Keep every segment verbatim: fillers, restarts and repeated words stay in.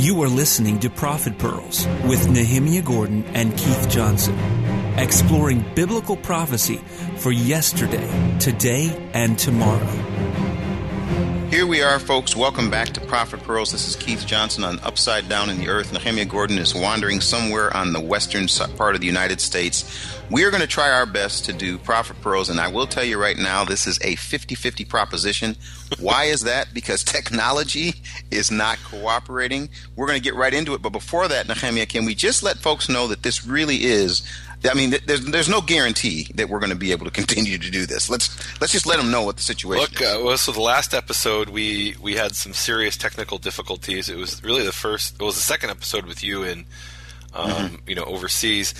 You are listening to Prophet Pearls with Nehemiah Gordon and Keith Johnson, exploring biblical prophecy for yesterday, today, and tomorrow. Here we are, folks. Welcome back to Prophet Pearls. This is Keith Johnson on Upside Down in the Earth. Nehemiah Gordon is wandering somewhere on the western part of the United States. We are going to try our best to do Prophet Pearls, and I will tell you right now, this is a fifty-fifty proposition. Why is that? Because technology is not cooperating. We're going to get right into it, but before that, Nehemiah, can we just let folks know that this really is... I mean, there's there's no guarantee that we're going to be able to continue to do this. Let's let's just let them know what the situation Look, is. Uh, well, so the last episode, we, we had some serious technical difficulties. It was really the first, it was the second episode with you in, um, mm-hmm. you know, overseas,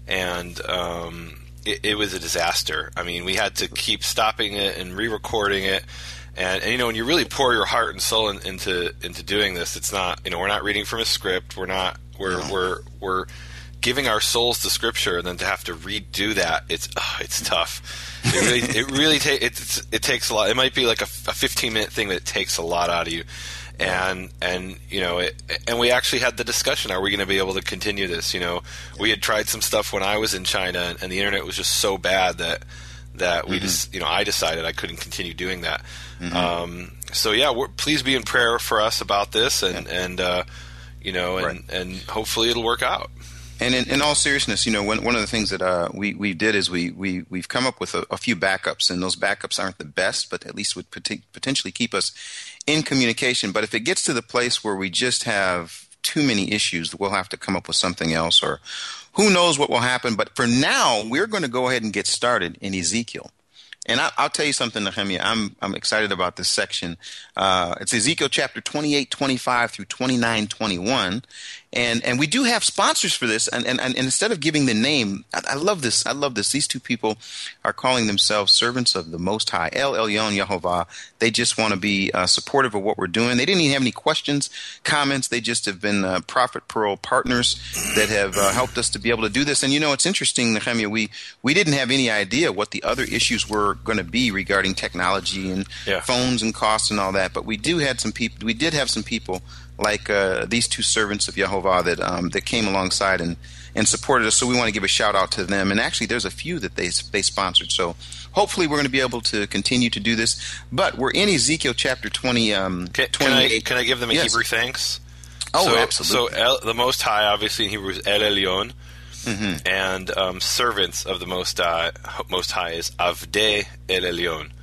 and um, it, it was a disaster. I mean, we had to keep stopping it and re-recording it. And, and you know, when you really pour your heart and soul in, into into doing this, it's not, you know, we're not reading from a script. We're not, we're no. we're we're giving our souls to Scripture, and then to have to redo that, it's oh, it's tough. It really, it really ta- it, it takes a lot. It might be like a, a fifteen minute thing that takes a lot out of you, and and you know, it, and we actually had the discussion: are we going to be able to continue this? You know, we had tried some stuff when I was in China, and, and the internet was just so bad that that we mm-hmm. just, you know, I decided I couldn't continue doing that. Mm-hmm. Um, so yeah, we're, please be in prayer for us about this, and yeah. and uh, you know, and right. and hopefully it'll work out. And in, in all seriousness, you know, one, one of the things that uh, we, we did is we, we, we've come up with a, a few backups, and those backups aren't the best, but at least would pot- potentially keep us in communication. But if it gets to the place where we just have too many issues, we'll have to come up with something else, or who knows what will happen. But for now, we're going to go ahead and get started in Ezekiel. And I, I'll tell you something, Nehemiah, I'm I'm excited about this section. Uh, it's Ezekiel chapter twenty-eight, twenty-five through twenty-nine, twenty-one. And and we do have sponsors for this. And, and, and instead of giving the name, I, I love this. I love this. These two people are calling themselves servants of the Most High, El Elyon Yehovah. They just want to be uh, supportive of what we're doing. They didn't even have any questions, comments. They just have been uh, Prophet Pearl partners that have uh, helped us to be able to do this. And, you know, it's interesting, Nehemiah, we, we didn't have any idea what the other issues were going to be regarding technology and yeah. phones and costs and all that. But we do had some people. We did have some people like uh, these two servants of Yehovah that um, that came alongside and, and supported us. So we want to give a shout out to them. And actually, there's a few that they they sponsored. So hopefully, we're going to be able to continue to do this. But we're in Ezekiel chapter twenty. Um, can, can I can I give them a yes. Hebrew thanks? Oh, so, absolutely. So El, the Most High, obviously in Hebrew, is El Elyon. Mm-hmm. And um, servants of the Most High, Most High is Avdei El Elyon.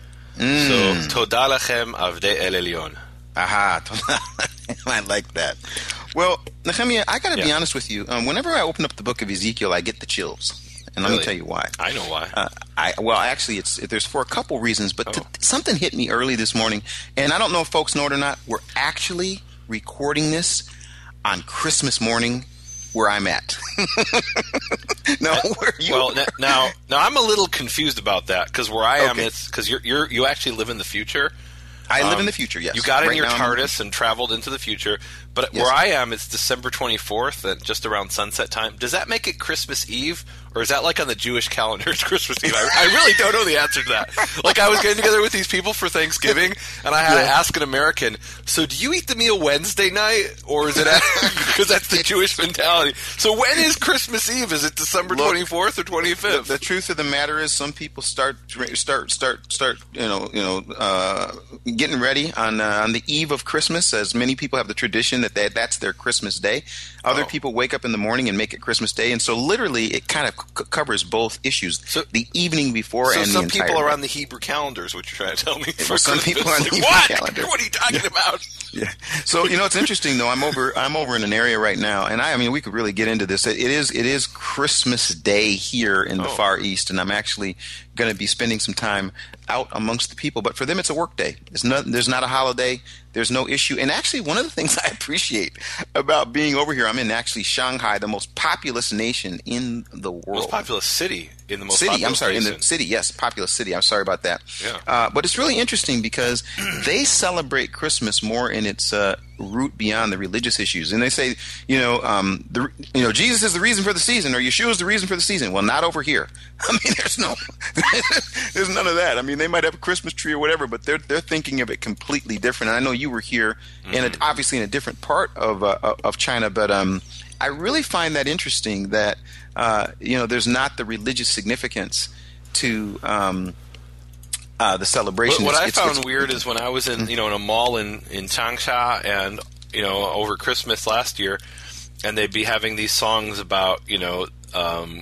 Mm. So, Toda Lachem Avdei El Elyon. Aha, I like that. Well, Nehemiah, I got to yeah. be honest with you. Um, whenever I open up the book of Ezekiel, I get the chills. And let really? me tell you why. I know why. Uh, I well, actually, it's there's for a couple reasons, but oh. t- something hit me early this morning, and I don't know if folks know it or not. We're actually recording this on Christmas morning, where I'm at. No, where you? Well, n- now, now I'm a little confused about that, because where I am, Okay. it's because you're you're you actually live in the future. I live um, in the future. Yes, You got in right your now, TARDIS and traveled into the future, but Yes. where I am, it's December twenty-fourth, and just around sunset time. Does that make it Christmas Eve, or is that like on the Jewish calendar? It's Christmas Eve. I, I really don't know the answer to that. Like, I was getting together with these people for Thanksgiving, and I had Yeah. to ask an American, so do you eat the meal Wednesday night, or is it because that's the Jewish mentality? So when is Christmas Eve? Is it December twenty-fourth or twenty-fifth? The, the truth of the matter is, some people start start start start you know you know uh, getting ready on uh, on the eve of Christmas, as many people have the tradition that they, that's their Christmas day. Other Oh. people wake up in the morning and make it Christmas Day, and so literally it kind of c- covers both issues: So- the evening before So and some the entire people are day. on the Hebrew calendar, is what you're trying to tell me. Well, some people are on the Like, Hebrew what? calendar. What are you talking about? Yeah. So, you know, it's interesting though. I'm over. I'm over in an area right now, and I, I mean, we could really get into this. It is. It is Christmas Day here in the Oh. Far East, and I'm actually going to be spending some time out amongst the people. But for them, it's a work day. It's not. There's not a holiday. There's no issue. And actually, one of the things I appreciate about being over here, I'm in actually Shanghai, the most populous nation in the world. Most populous city in the most City, populous I'm sorry, in nation. the city, yes, populous city. I'm sorry about that. Yeah. Uh, but it's really interesting because they celebrate Christmas more in its uh, root beyond the religious issues. And they say, you know, um, the, you know, Jesus is the reason for the season, or Yeshua is the reason for the season. Well, not over here. I mean, there's no, there's none of that. I mean, they might have a Christmas tree or whatever, but they're they're thinking of it completely different. And I know you were here, mm-hmm. in a, obviously in a different part of uh, of China, but um, I really find that interesting that uh, you know there's not the religious significance to um, uh, the celebration. What, what it's, I it's, found it's, weird is when I was in you know in a mall in in Changsha and you know over Christmas last year, and they'd be having these songs about you know. Um,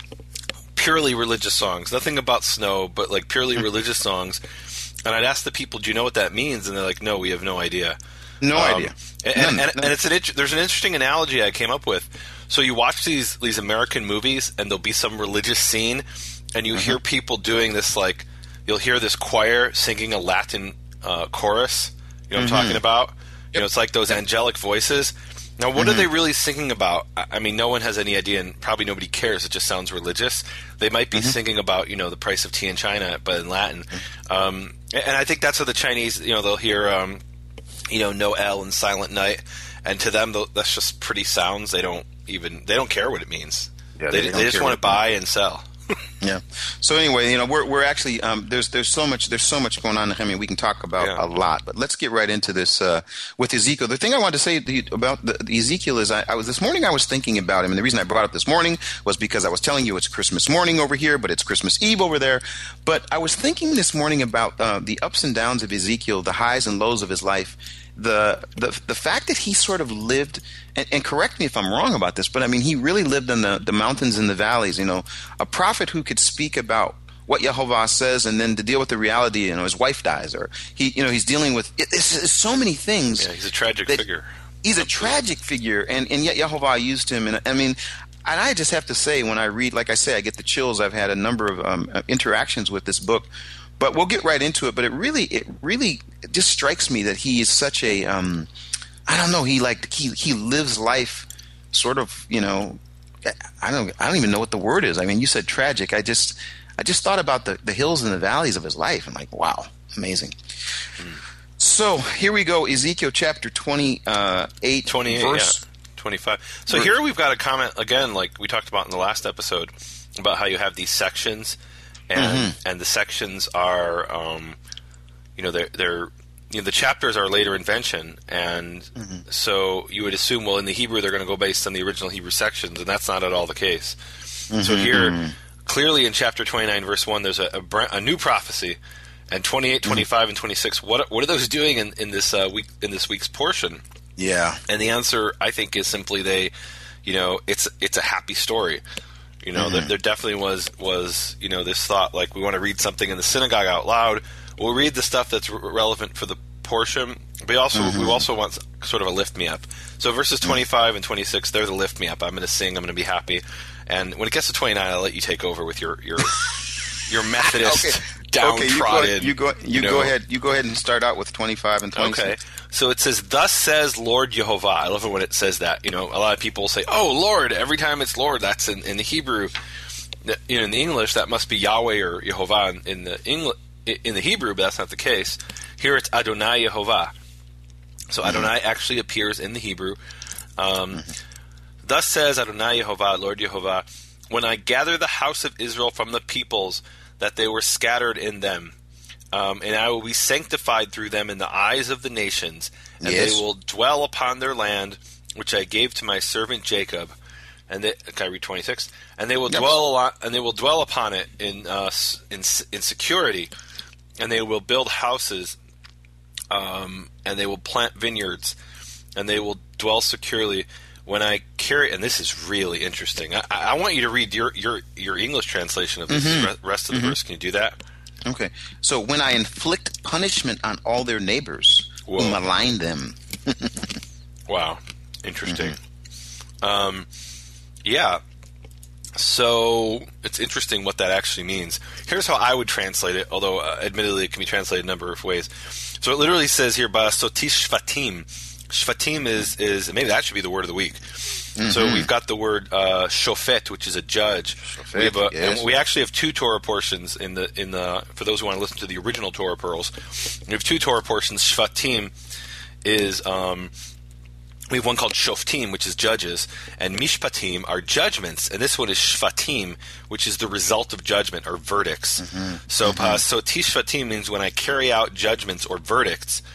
purely religious songs, nothing about snow, but like purely religious songs. And I'd ask the people, "Do you know what that means?" And they're like, "No, we have no idea." No um, idea. And, None, and, none. and it's an int- there's an interesting analogy I came up with. So you watch these these American movies, and there'll be some religious scene, and you mm-hmm. hear people doing this like you'll hear this choir singing a Latin uh, chorus. You know what mm-hmm. I'm talking about? You yep. know, it's like those angelic voices. Now, what mm-hmm. are they really singing about? I mean, no one has any idea, and probably nobody cares. It just sounds religious. They might be mm-hmm. singing about, you know, the price of tea in China, but in Latin. Mm-hmm. Um, and I think that's how the Chinese, you know, they'll hear, um, you know, Noel and Silent Night, and to them, that's just pretty sounds. They don't even, they don't care what it means. Yeah, they, they, they just want to buy and sell. Yeah. So anyway, you know, we're we're actually um, there's there's so much there's so much going on. I mean, we can talk about yeah. a lot, but let's get right into this uh, with Ezekiel. The thing I wanted to say to you about the, the Ezekiel is I, I was this morning I was thinking about him, and the reason I brought it up this morning was because I was telling you it's Christmas morning over here, but it's Christmas Eve over there. But I was thinking this morning about uh, the ups and downs of Ezekiel, the highs and lows of his life. The, the the fact that he sort of lived, and, and correct me if I'm wrong about this, but I mean he really lived in the, the mountains and the valleys. You know, a prophet who could speak about what Yehovah says and then to deal with the reality. You know, his wife dies, or he, you know, he's dealing with it, it's, it's so many things. Yeah, he's a tragic figure. He's a tragic figure, and, and yet Yehovah used him. And I mean, and I just have to say, when I read, like I say, I get the chills. I've had a number of um, interactions with this book. But we'll get right into it. But it really, it really, it just strikes me that he is such a, um, I don't know. He like he he lives life, sort of. You know, I don't I don't even know what the word is. I mean, you said tragic. I just I just thought about the, the hills and the valleys of his life. I'm like, wow, amazing. Mm. So here we go. Ezekiel chapter twenty-eight, twenty-eight, verse yeah. twenty-five. So here we've got a comment again, like we talked about in the last episode, about how you have these sections. And mm-hmm. and the sections are, um, you know, they're, they're you know, the chapters are later invention, and mm-hmm. so you would assume, well, in the Hebrew they're going to go based on the original Hebrew sections, and that's not at all the case. Mm-hmm. So here, mm-hmm. clearly in chapter twenty-nine, verse one, there's a, a, a new prophecy, and twenty-eight, twenty-five, mm-hmm. and twenty-six. What what are those doing in, in this uh, week in this week's portion? Yeah, and the answer I think is simply they, you know, it's it's a happy story. You know, mm-hmm. there, there definitely was, was, you know, this thought, like, we want to read something in the synagogue out loud. We'll read the stuff that's re- relevant for the portion, but also mm-hmm. we also want sort of a lift-me-up. So verses twenty-five mm-hmm. and twenty-six, they're the lift-me-up. I'm going to sing, I'm going to be happy. And when it gets to twenty-nine, I'll let you take over with your your, your Methodist okay. downtrodden. Okay, you go, you, go, you, you know. go ahead. You go ahead and start out with twenty-five and twenty-six. Okay. So it says, "Thus says Lord Yehovah." I love it when it says that. You know, a lot of people say, "Oh, Lord," every time it's Lord. That's in, in the Hebrew. You know, in the English, that must be Yahweh or Yehovah in the English, in the Hebrew, but that's not the case. Here it's Adonai Yehovah. So mm-hmm. Adonai actually appears in the Hebrew. Um, mm-hmm. Thus says Adonai Yehovah, Lord Yehovah, when I gather the house of Israel from the peoples, that they were scattered in them, um, and I will be sanctified through them in the eyes of the nations, and yes. they will dwell upon their land, which I gave to my servant Jacob. And they, can I read twenty-six? And they will yep. dwell a lot, and they will dwell upon it in uh, in in security, and they will build houses, um, and they will plant vineyards, and they will dwell securely. When I carry, and this is really interesting. I, I want you to read your your, your English translation of this mm-hmm. rest of the mm-hmm. verse. Can you do that? Okay. So when I inflict punishment on all their neighbors Whoa. who malign them. Wow, interesting. Mm-hmm. Um. Yeah, so it's interesting what that actually means. Here's how I would translate it, although uh, admittedly it can be translated a number of ways. So it literally says here, Ba'asotish Shvatim. Shvatim is, is, maybe that should be the word of the week. Mm-hmm. So we've got the word uh, shofet, which is a judge. Shofet, we have a, yes. and we actually have two Torah portions in the, in the, for those who want to listen to the original Torah pearls. We have two Torah portions. Shvatim is, um, we have one called Shoftim, which is judges, and Mishpatim are judgments, and this one is Shvatim, which is the result of judgment, or verdicts. Mm-hmm. So, mm-hmm. uh, so Tishvatim means when I carry out judgments or verdicts,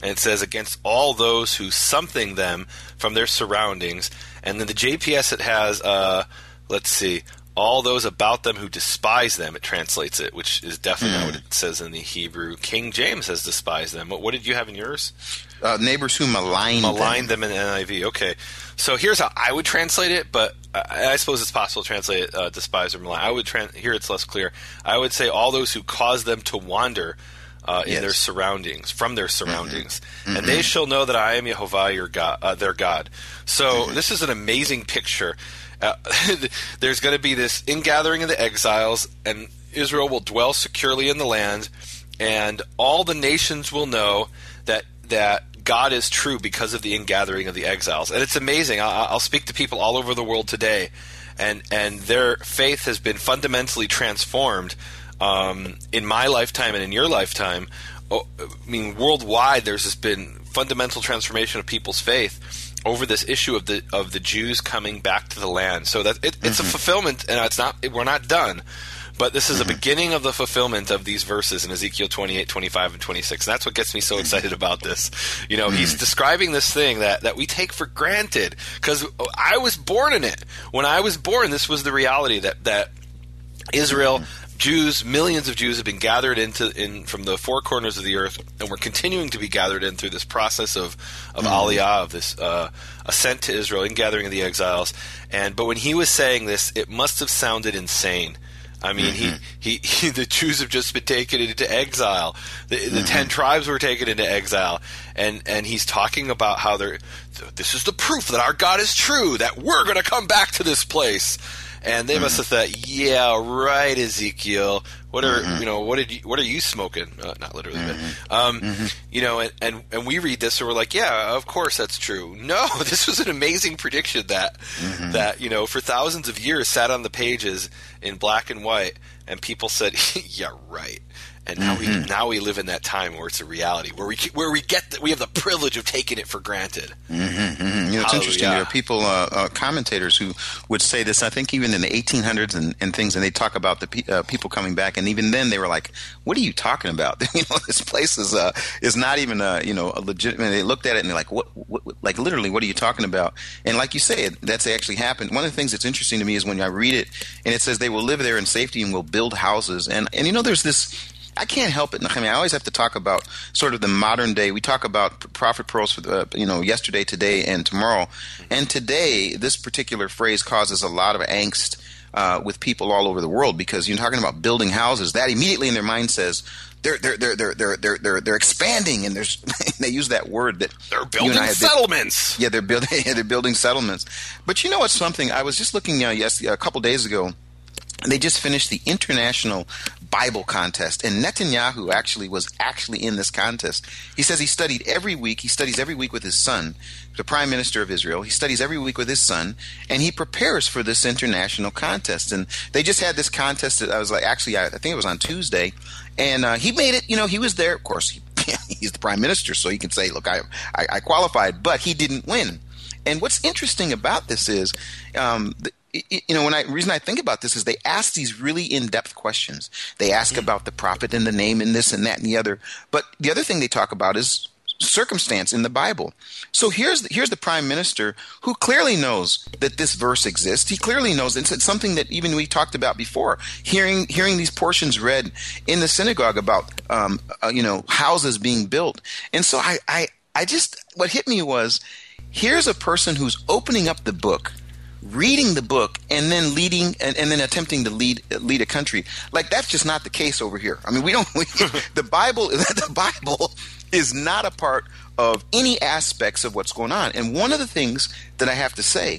And it says, against all those who something them from their surroundings. And then the J P S, it has, uh, let's see, all those about them who despise them, it translates it, which is definitely mm. not what it says in the Hebrew. King James says despise them. What, what did you have in yours? Uh, neighbors who malign them. Malign them in the N I V. Okay. So here's how I would translate it, but I, I suppose it's possible to translate it, uh, despise or malign. I would trans- here it's less clear. I would say all those who cause them to wander Uh, in yes. their surroundings, from their surroundings. Mm-hmm. And they shall know that I am Yehovah, your God, uh, their God. So mm-hmm. this is an amazing picture. Uh, there's going to be this ingathering of the exiles, and Israel will dwell securely in the land, and all the nations will know that that God is true because of the ingathering of the exiles. And it's amazing. I'll, I'll speak to people all over the world today, and, and their faith has been fundamentally transformed Um, in my lifetime and in your lifetime. Oh, I mean, worldwide, there's just been fundamental transformation of people's faith over this issue of the of the Jews coming back to the land. So that it, it's mm-hmm. a fulfillment, and it's not. We're not done, but this is mm-hmm. a beginning of the fulfillment of these verses in Ezekiel twenty-eight, twenty-five, and twenty-six. And that's what gets me so excited about this. You know, mm-hmm. he's describing this thing that that we take for granted because I was born in it. When I was born, this was the reality that that Israel. Mm-hmm. Jews, millions of Jews have been gathered into in from the four corners of the earth, and we're continuing to be gathered in through this process of of mm-hmm. aliyah, of this uh, ascent to Israel, in gathering of the exiles. And but when he was saying this, it must have sounded insane. I mean, mm-hmm. he, he, he the Jews have just been taken into exile. The, the mm-hmm. ten tribes were taken into exile, and and he's talking about how they're. This is the proof that our God is true. That we're going to come back to this place. And they mm-hmm. must have thought, yeah, right, Ezekiel. What are mm-hmm. you know? What did you, what are you smoking? Uh, not literally, mm-hmm. but um, mm-hmm. you know. And, and and we read this, and we're like, yeah, of course that's true. No, this was an amazing prediction that mm-hmm. that you know for thousands of years sat on the pages in black and white, and people said, yeah, right. And now mm-hmm. we now we live in that time where it's a reality, where we where we get the, we have the privilege of taking it for granted. Mm-hmm, mm-hmm. You know, it's interesting. There are people, uh, uh, commentators, who would say this. I think even in the eighteen hundreds and, and things, and they talk about the pe- uh, people coming back, and even then they were like, "What are you talking about? You know, this place is uh, is not even a you know a legitimate." They looked at it and they're like, "What, what? Like literally, what are you talking about?" And like you say, that's actually happened. One of the things that's interesting to me is when I read it, and it says they will live there in safety and will build houses, and and you know, there's this. I can't help it. I mean, I always have to talk about sort of the modern day. We talk about prophet pearls for the, you know, yesterday, today, and tomorrow. And today, this particular phrase causes a lot of angst uh, with people all over the world because you're talking about building houses. That immediately in their mind says they're they're they're they're they're they're they're, they're expanding, and there's they use that word that they're building settlements. Been, yeah, they're building yeah, they're building settlements. But you know what's something? I was just looking uh, yes a couple days ago. They just finished the International Bible Contest, and Netanyahu actually was actually in this contest. He says he studied every week. He studies every week with his son, the Prime Minister of Israel. He studies every week with his son, and he prepares for this international contest. And they just had this contest that I was like, actually, I, I think it was on Tuesday, and uh, he made it. You know, he was there. Of course, he, he's the Prime Minister, so he can say, look, I, I, I qualified, but he didn't win. And what's interesting about this is um, the, you know, when I reason I think about this is they ask these really in-depth questions. They ask about the prophet and the name and this and that and the other. But the other thing they talk about is circumstance in the Bible. So here's the, here's the prime minister who clearly knows that this verse exists. He clearly knows it's, it's something that even we talked about before. Hearing hearing these portions read in the synagogue about um, uh, you know houses being built. And so I, I I just what hit me was here's a person who's opening up the book, reading the book, and then leading and, and then attempting to lead lead a country. Like that's just not the case over here. I mean, we don't. We, the Bible, the Bible is not a part of any aspects of what's going on. And one of the things that I have to say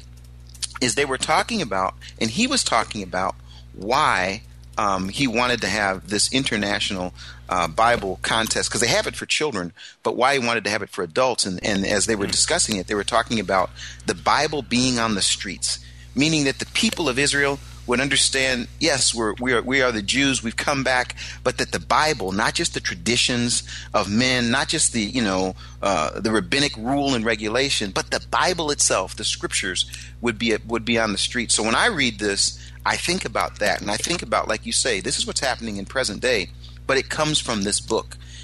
is they were talking about, and he was talking about why um, he wanted to have this international uh, Bible contest, because they have it for children, but why he wanted to have it for adults. And, and as they were discussing it, they were talking about the Bible being on the streets, meaning that the people of Israel would understand, yes, we're, we are we are the Jews, we've come back, but that the Bible, not just the traditions of men, not just the you know uh, the rabbinic rule and regulation, but the Bible itself, the scriptures, would be would be on the street. So when I read this, I think about that, and I think about, like you say, this is what's happening in present day, but it comes from this book.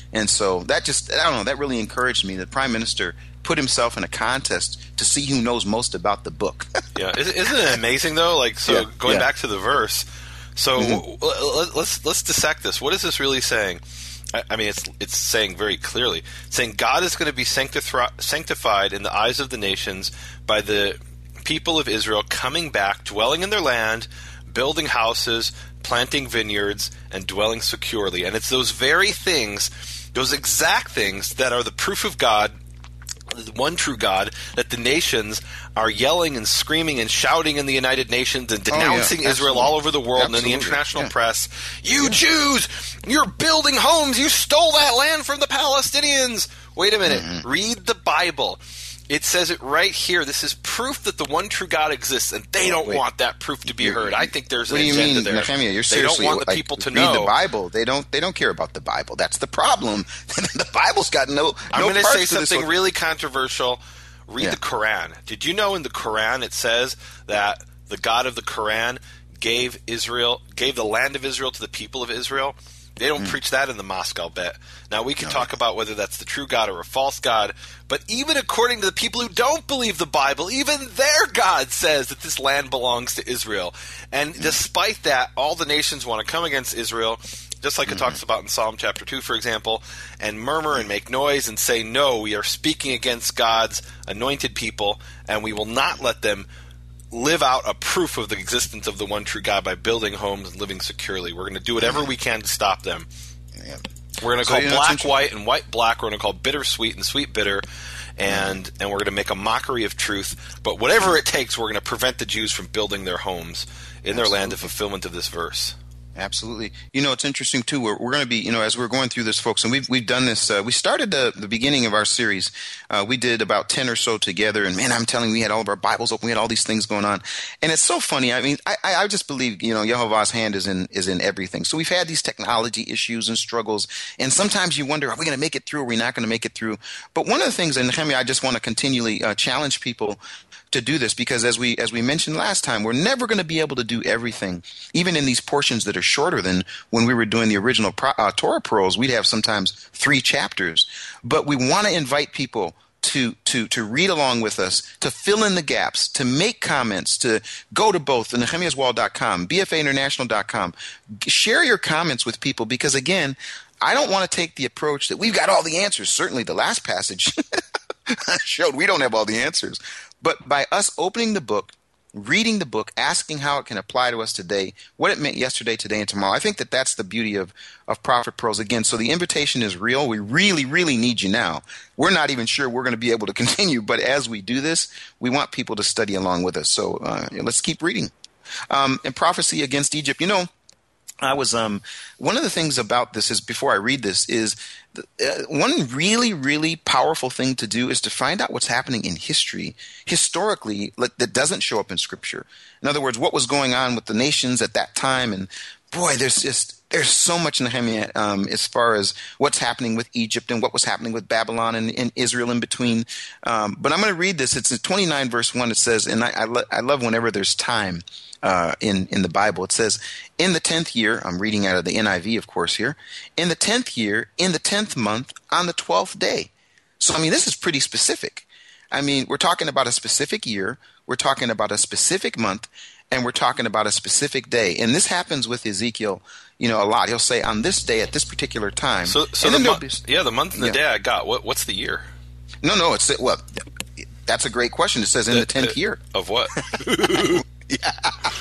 And so that just, I don't know, that really encouraged me. The prime minister put himself in a contest to see who knows most about the book. Yeah, isn't it amazing though? Like, so yeah, going yeah. back to the verse, so mm-hmm. w- let's let's dissect this. What is this really saying? I, I mean, it's it's saying very clearly, it's saying God is going to be sanctif- sanctified in the eyes of the nations by the people of Israel coming back, dwelling in their land, building houses, planting vineyards, and dwelling securely. And it's those very things, those exact things that are the proof of God, the one true God, that the nations are yelling and screaming and shouting in the United Nations and denouncing oh, yeah. Israel all over the world. Absolutely. And in the international yeah. press, you yeah. Jews, you're building homes, you stole that land from the Palestinians. Wait a minute, mm-hmm. read the Bible. It says it right here. This is proof that the one true God exists, and they don't Wait, want that proof to be heard. I think there's an what do you agenda mean, there. Nehemiah, you're they seriously, don't want the like, people to read know. the Bible. They don't. They don't care about the Bible. That's the problem. The Bible's got no. I'm no going to parts say to something this. really controversial. Read yeah. the Quran. Did you know in the Quran it says that the God of the Quran gave Israel, gave the land of Israel to the people of Israel? They don't mm. preach that in the mosque, I'll bet. Now, we can no, talk about whether that's the true God or a false God, but even according to the people who don't believe the Bible, even their God says that this land belongs to Israel. And mm. despite that, all the nations want to come against Israel, just like mm. it talks about in Psalm chapter two, for example, and murmur and make noise and say, no, we are speaking against God's anointed people, and we will not let them live out a proof of the existence of the one true God by building homes and living securely. We're going to do whatever we can to stop them. Yeah. We're going to so, call you know, black white and white black. We're going to call bitter sweet and sweet bitter, and mm. and we're going to make a mockery of truth. But whatever it takes, we're going to prevent the Jews from building their homes in Absolutely. Their land in fulfillment of this verse. Absolutely. You know, it's interesting, too. We're, we're going to be, you know, as we're going through this, folks, and we've we've done this. Uh, we started the, the beginning of our series. Uh, we did about ten or so together. And, man, I'm telling you, we had all of our Bibles open. We had all these things going on. And it's so funny. I mean, I, I just believe, you know, Yehovah's hand is in is in everything. So we've had these technology issues and struggles. And sometimes you wonder, are we going to make it through? Or are we not going to make it through? But one of the things, and Nehemiah, I just want to continually uh, challenge people to do this, because as we as we mentioned last time, we're never going to be able to do everything, even in these portions that are shorter than when we were doing the original pro, uh, Torah pearls. We'd have sometimes three chapters, but we want to invite people to to to read along with us, to fill in the gaps, to make comments, to go to both nehemiahs wall dot com, b f a international dot com. Share your comments with people, because again, I don't want to take the approach that we've got all the answers. Certainly the last passage showed we don't have all the answers. But by us opening the book, reading the book, asking how it can apply to us today, what it meant yesterday, today, and tomorrow, I think that that's the beauty of, of Prophet Pearls. Again, so the invitation is real. We really, really need you now. We're not even sure we're going to be able to continue, but as we do this, we want people to study along with us. So uh, let's keep reading. Um, and prophecy against Egypt, you know, I was um one of the things about this is, before I read this, is the, uh, one really really powerful thing to do is to find out what's happening in history, historically, like, that doesn't show up in Scripture. In other words, what was going on with the nations at that time. And boy, there's just there's so much in Nehemiah um, as far as what's happening with Egypt and what was happening with Babylon and, and Israel in between. Um, but I'm going to read this. It's in twenty-nine verse one. It says, and I I, lo- I love whenever there's time. Uh, in, in the Bible, it says, in the tenth year, I'm reading out of the N I V, of course, here, in the tenth year, in the tenth month, on the twelfth day. So, I mean, this is pretty specific. I mean, we're talking about a specific year, we're talking about a specific month, and we're talking about a specific day. And this happens with Ezekiel, you know, a lot. He'll say, on this day, at this particular time. So, so the mo- yeah, the month and the yeah. day I got. What, what's the year? No, no, it's, well, that's a great question. It says in the, the tenth uh, year. Of what? Yeah.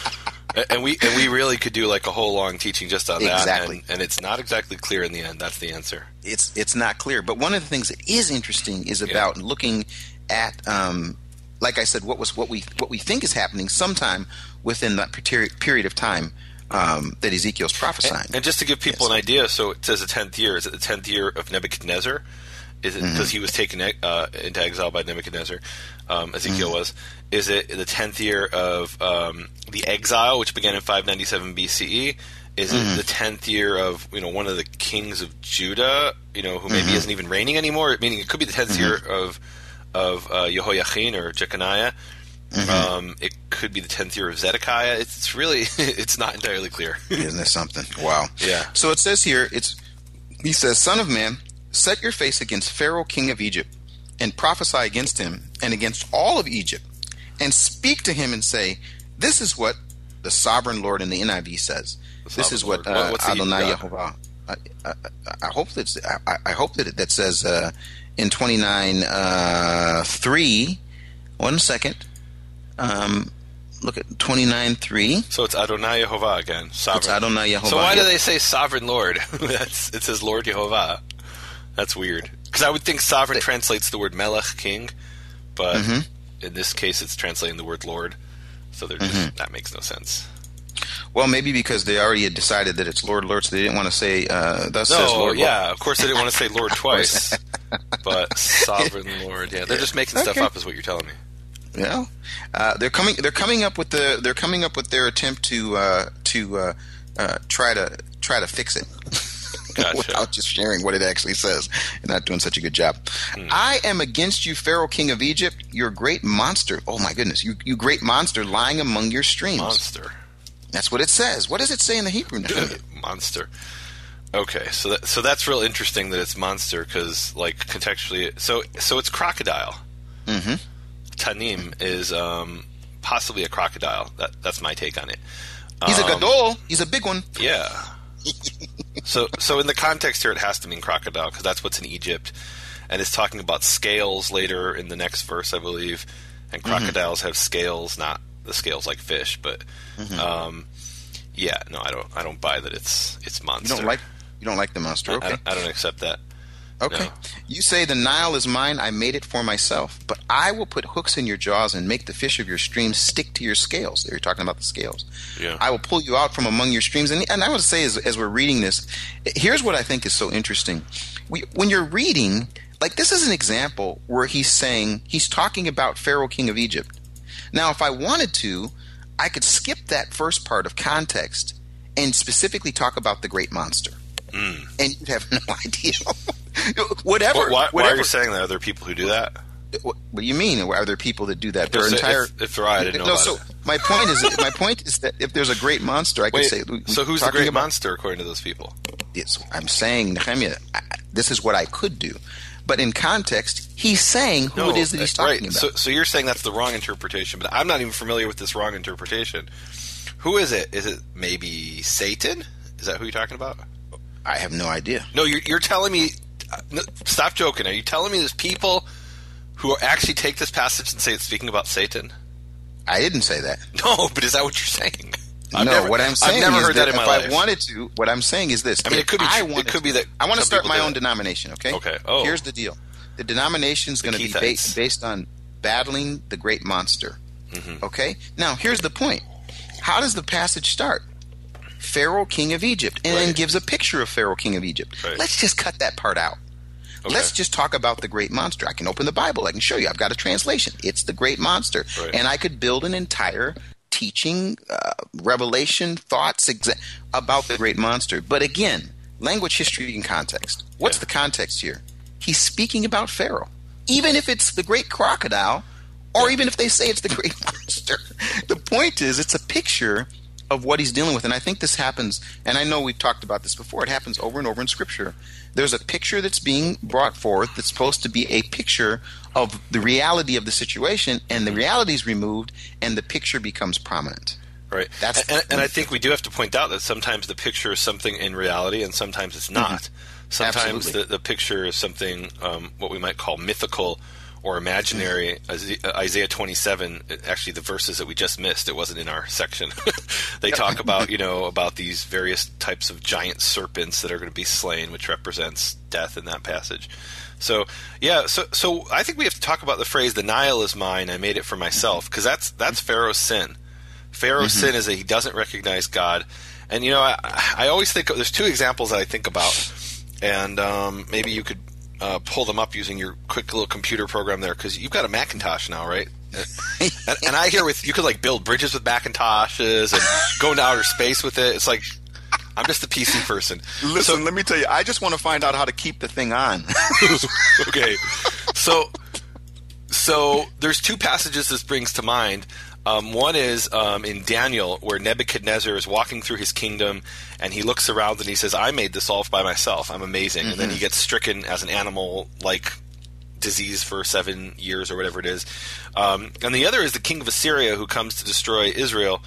And we and we really could do like a whole long teaching just on that. Exactly. And, and it's not exactly clear in the end. That's the answer. It's it's not clear. But one of the things that is interesting is about yeah. looking at, um, like I said, what was what we what we think is happening sometime within that period of time um, that Ezekiel's prophesying. And, and just to give people yes. an idea, so it says the tenth year. Is it the tenth year of Nebuchadnezzar? Is it because mm-hmm. he was taken uh, into exile by Nebuchadnezzar? Um, Ezekiel mm-hmm. was. Is it the tenth year of um, the exile, which began in five ninety-seven B C E? Is mm-hmm. it the tenth year of, you know, one of the kings of Judah, you know, who maybe mm-hmm. isn't even reigning anymore? Meaning, it could be the tenth mm-hmm. year of of uh, Jehoiachin or Jeconiah. Mm-hmm. Um, it could be the tenth year of Zedekiah. It's, it's really it's not entirely clear. Isn't it something? Wow. Yeah. So it says here, it's he says, "Son of man, set your face against Pharaoh, king of Egypt, and prophesy against him and against all of Egypt, and speak to him and say, this is what the sovereign Lord in the N I V says. This is what uh, Adonai Yehovah. I, I, I hope that I, I hope that it, that says uh, in twenty-nine uh, three. One second. Um, look at twenty-nine three. So it's Adonai Yehovah again. Sovereign. It's Adonai Yehovah. So why do they say sovereign Lord? That's, it says Lord Yehovah. That's weird. Because I would think sovereign they, translates the word Melech, king, but mm-hmm. in this case it's translating the word Lord. So they're just, mm-hmm. that makes no sense. Well, maybe because they already had decided that it's Lord, Lord, so they didn't want to say, uh, thus no, says Lord. yeah, Lord. Of course they didn't want to say Lord twice. But sovereign Lord, yeah, they're just making stuff okay. up is what you're telling me. Yeah, uh, they're coming. They're coming up with the. They're coming up with their attempt to uh, to uh, uh, try to try to fix it gotcha. without just sharing what it actually says and not doing such a good job. Hmm. I am against you, Pharaoh, king of Egypt. You're a great monster. Oh my goodness, you you great monster lying among your streams. Monster. That's what it says. What does it say in the Hebrew? Monster. Okay, so that, so that's real interesting that it's monster because like contextually, so so it's crocodile. Mm-hmm. Tanim is um, possibly a crocodile. That that's my take on it. He's um, a gadol. He's a big one. Yeah. so so in the context here, it has to mean crocodile because that's what's in Egypt, and it's talking about scales later in the next verse, I believe. And crocodiles mm-hmm. have scales, not the scales like fish, but mm-hmm. um, yeah, no, I don't I don't buy that it's it's monster. You don't like you don't like the monster. Okay, I, I, don't, I don't accept that. Okay. No. You say the Nile is mine, I made it for myself, but I will put hooks in your jaws and make the fish of your streams stick to your scales. They're talking about the scales. Yeah. I will pull you out from among your streams. And, and I want to say, as, as we're reading this, here's what I think is so interesting. We, when you're reading, like this is an example where he's saying, he's talking about Pharaoh, king of Egypt. Now, if I wanted to, I could skip that first part of context and specifically talk about the great monster. Mm. And you'd have no idea. Whatever. Well, why, whatever. Why are you saying that? Are there people who do that? What, what do you mean? Are there people that do that? Their if, entire. If, if right, I didn't know no. about So it. my point is, my point is that if there's a great monster, I could Wait, say. So who's the great about, monster according to those people? Yes, I'm saying Nehemiah. I, this is what I could do, but in context, he's saying who no, it is that he's talking right. about. So, so you're saying that's the wrong interpretation, but I'm not even familiar with this wrong interpretation. Who is it? Is it maybe Satan? Is that who you're talking about? I have no idea. No, you're, you're telling me. Uh, no, stop joking. Are you telling me there's people who actually take this passage and say it's speaking about Satan? I didn't say that. No, but is that what you're saying? I've no, never, what I'm saying I've never is heard that, that in my if life. I wanted to, what I'm saying is this. I mean, it could be. I it could be that. I want to start my own that. denomination. Okay. Okay. Oh. Here's the deal. The denomination is going to be ba- based on battling the great monster. Mm-hmm. Okay. Now, here's the point. How does the passage start? Pharaoh, king of Egypt, and right. then gives a picture of Pharaoh, king of Egypt. Right. Let's just cut that part out. Okay. Let's just talk about the great monster. I can open the Bible. I can show you. I've got a translation. It's the great monster. Right. And I could build an entire teaching, uh, revelation, thoughts exa- about the great monster. But again, language, history, and context. What's yeah. the context here? He's speaking about Pharaoh. Even if it's the great crocodile, or yeah. even if they say it's the great monster. The point is, it's a picture of what he's dealing with. And I think this happens, and I know we've talked about this before, it happens over and over in Scripture. There's a picture that's being brought forth that's supposed to be a picture of the reality of the situation, and the reality is removed, and the picture becomes prominent. Right. That's and, and, and I think we do have to point out that sometimes the picture is something in reality, and sometimes it's not. Mm-hmm. Sometimes the, the picture is something, um, what we might call mythical or imaginary. Mm-hmm. Isaiah twenty-seven, actually the verses that we just missed, it wasn't in our section. They talk about, you know, about these various types of giant serpents that are going to be slain, which represents death in that passage. So, yeah, so so I think we have to talk about the phrase, the Nile is mine, I made it for myself, because that's, that's Pharaoh's sin. Pharaoh's mm-hmm. sin is that he doesn't recognize God. And, you know, I, I always think, there's two examples that I think about, and um, maybe you could Uh, pull them up using your quick little computer program there, because you've got a Macintosh now, right? and, and I hear with you could like build bridges with Macintoshes and go into outer space with it. It's like I'm just a P C person. Listen, so, let me tell you, I just want to find out how to keep the thing on. Okay, so so there's two passages this brings to mind. Um, one is um, in Daniel, where Nebuchadnezzar is walking through his kingdom, and he looks around and he says, I made this all by myself. I'm amazing. Mm-hmm. And then he gets stricken as an animal, like disease for seven years or whatever it is. Um, and the other is the king of Assyria, who comes to destroy Israel.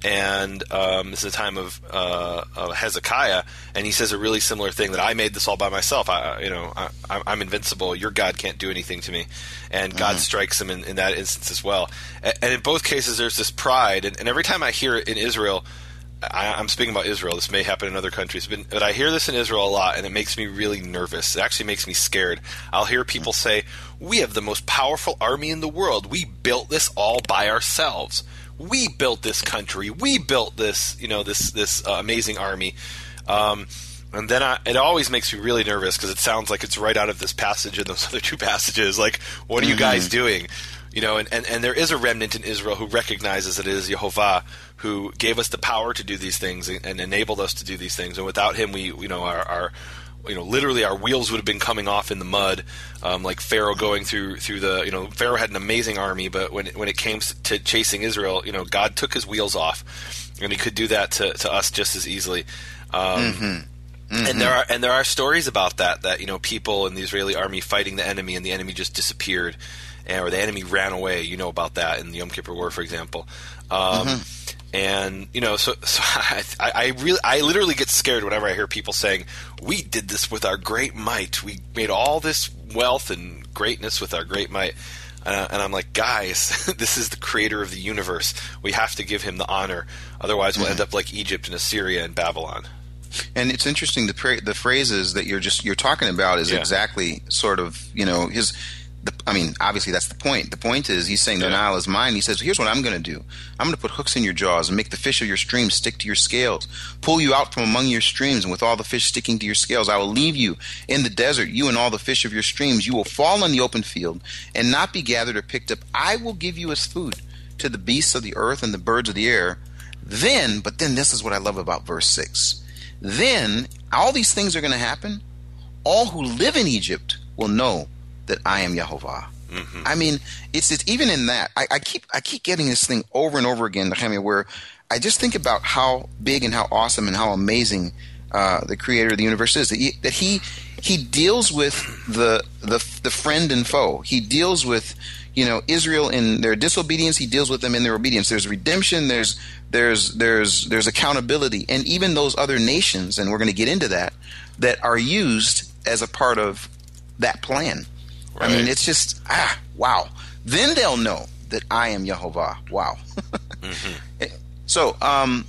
And um, this is a time of, uh, of Hezekiah, and he says a really similar thing, that I made this all by myself. I, you know, I, I'm invincible. Your God can't do anything to me. And God mm-hmm. strikes him in, in that instance as well. And, and in both cases, there's this pride. And, and every time I hear it in Israel, I, I'm speaking about Israel. This may happen in other countries, but, but I hear this in Israel a lot, and it makes me really nervous. It actually makes me scared. I'll hear people say, we have the most powerful army in the world. We built this all by ourselves. We built this country. We built this, you know, this this uh, amazing army. Um, and then I, it always makes me really nervous, because it sounds like it's right out of this passage and those other two passages. Like, what are you guys doing? You know, and, and, and there is a remnant in Israel who recognizes that it is Yehovah who gave us the power to do these things and, and enabled us to do these things. And without him, we, you know, our, our you know, literally our wheels would have been coming off in the mud, um, like Pharaoh going through through the, you know, Pharaoh had an amazing army, but when when it came to chasing Israel, you know, God took his wheels off, and he could do that to, to us just as easily. Um, mm-hmm. Mm-hmm. And there are and there are stories about that, that, you know, people in the Israeli army fighting the enemy, and the enemy just disappeared, or the enemy ran away. You know about that in the Yom Kippur War, for example. Um, mm-hmm. And, you know, so, so I, I really, I literally get scared whenever I hear people saying, we did this with our great might. We made all this wealth and greatness with our great might. Uh, and I'm like, guys, this is the creator of the universe. We have to give him the honor. Otherwise, we'll mm-hmm. end up like Egypt and Assyria and Babylon. And it's interesting, the pra- the phrases that you're just you're talking about is yeah. exactly sort of, you know, his. The, I mean, obviously that's the point. The point is, he's saying the yeah. Nile is mine. He says, here's what I'm going to do. I'm going to put hooks in your jaws and make the fish of your streams stick to your scales, pull you out from among your streams, and with all the fish sticking to your scales, I will leave you in the desert, you and all the fish of your streams. You will fall in the open field and not be gathered or picked up. I will give you as food to the beasts of the earth and the birds of the air. Then, but then this is what I love about verse six. Then all these things are going to happen. All who live in Egypt will know that I am Yehovah. Mm-hmm. I mean, it's, it's even in that. I, I keep I keep getting this thing over and over again, Nehemiah, where I just think about how big and how awesome and how amazing uh, the Creator of the universe is. That he that he, he deals with the, the the friend and foe. He deals with, you know, Israel in their disobedience. He deals with them in their obedience. There's redemption. There's there's there's there's accountability, and even those other nations, and we're going to get into that, that are used as a part of that plan. Right. I mean, it's just, ah, wow. Then they'll know that I am Yehovah. Wow. mm-hmm. So, um,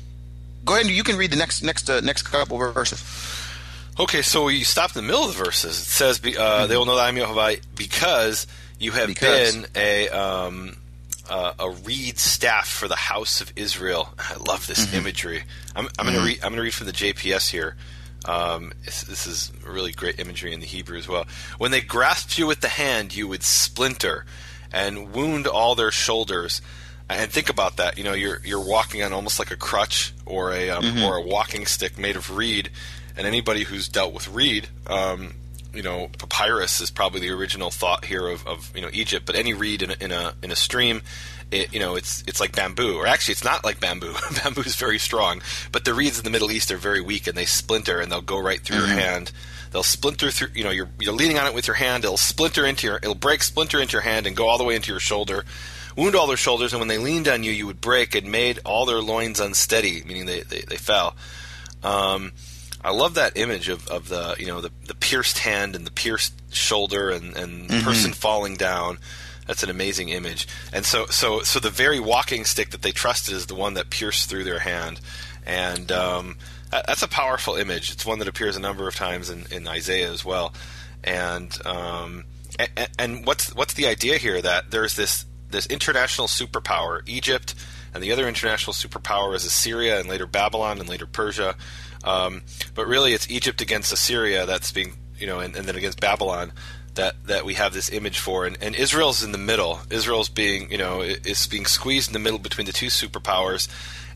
go ahead and you can read the next next uh, next couple of verses. Okay, so you stop in the middle of the verses. It says, uh, mm-hmm. they will know that I am Yehovah because you have because. been a um, uh, a reed staff for the house of Israel. I love this mm-hmm. imagery. I'm, I'm mm-hmm. going to read. I'm going to read from the J P S here. Um, this is really great imagery in the Hebrew as well. When they grasped you with the hand, you would splinter and wound all their shoulders. And think about that. You know, you're you're walking on almost like a crutch or a um, mm-hmm. or a walking stick made of reed. And anybody who's dealt with reed, um, you know, papyrus is probably the original thought here of, of you know Egypt. But any reed in a in a, in a stream. It, you know, it's it's like bamboo, or actually, it's not like bamboo. Bamboo is very strong, but the reeds in the Middle East are very weak, and they splinter, and they'll go right through mm-hmm. your hand. They'll splinter through. You know, you're you're leaning on it with your hand. It'll splinter into your. It'll break, splinter into your hand, and go all the way into your shoulder, wound all their shoulders. And when they leaned on you, you would break and made all their loins unsteady, meaning they they, they fell. Um, I love that image of, of the you know the, the pierced hand and the pierced shoulder and and mm-hmm. the person falling down. That's an amazing image. And so, so, so the very walking stick that they trusted is the one that pierced through their hand. And um, that, that's a powerful image. It's one that appears a number of times in, in Isaiah as well. And um, and, and what's what's the idea here? That there's this this international superpower, Egypt, and the other international superpower is Assyria, and later Babylon, and later Persia. Um, but really, it's Egypt against Assyria that's being, you know, and, and then against Babylon. That, that we have this image for, and, and Israel's in the middle. Israel's being, you know, is being squeezed in the middle between the two superpowers,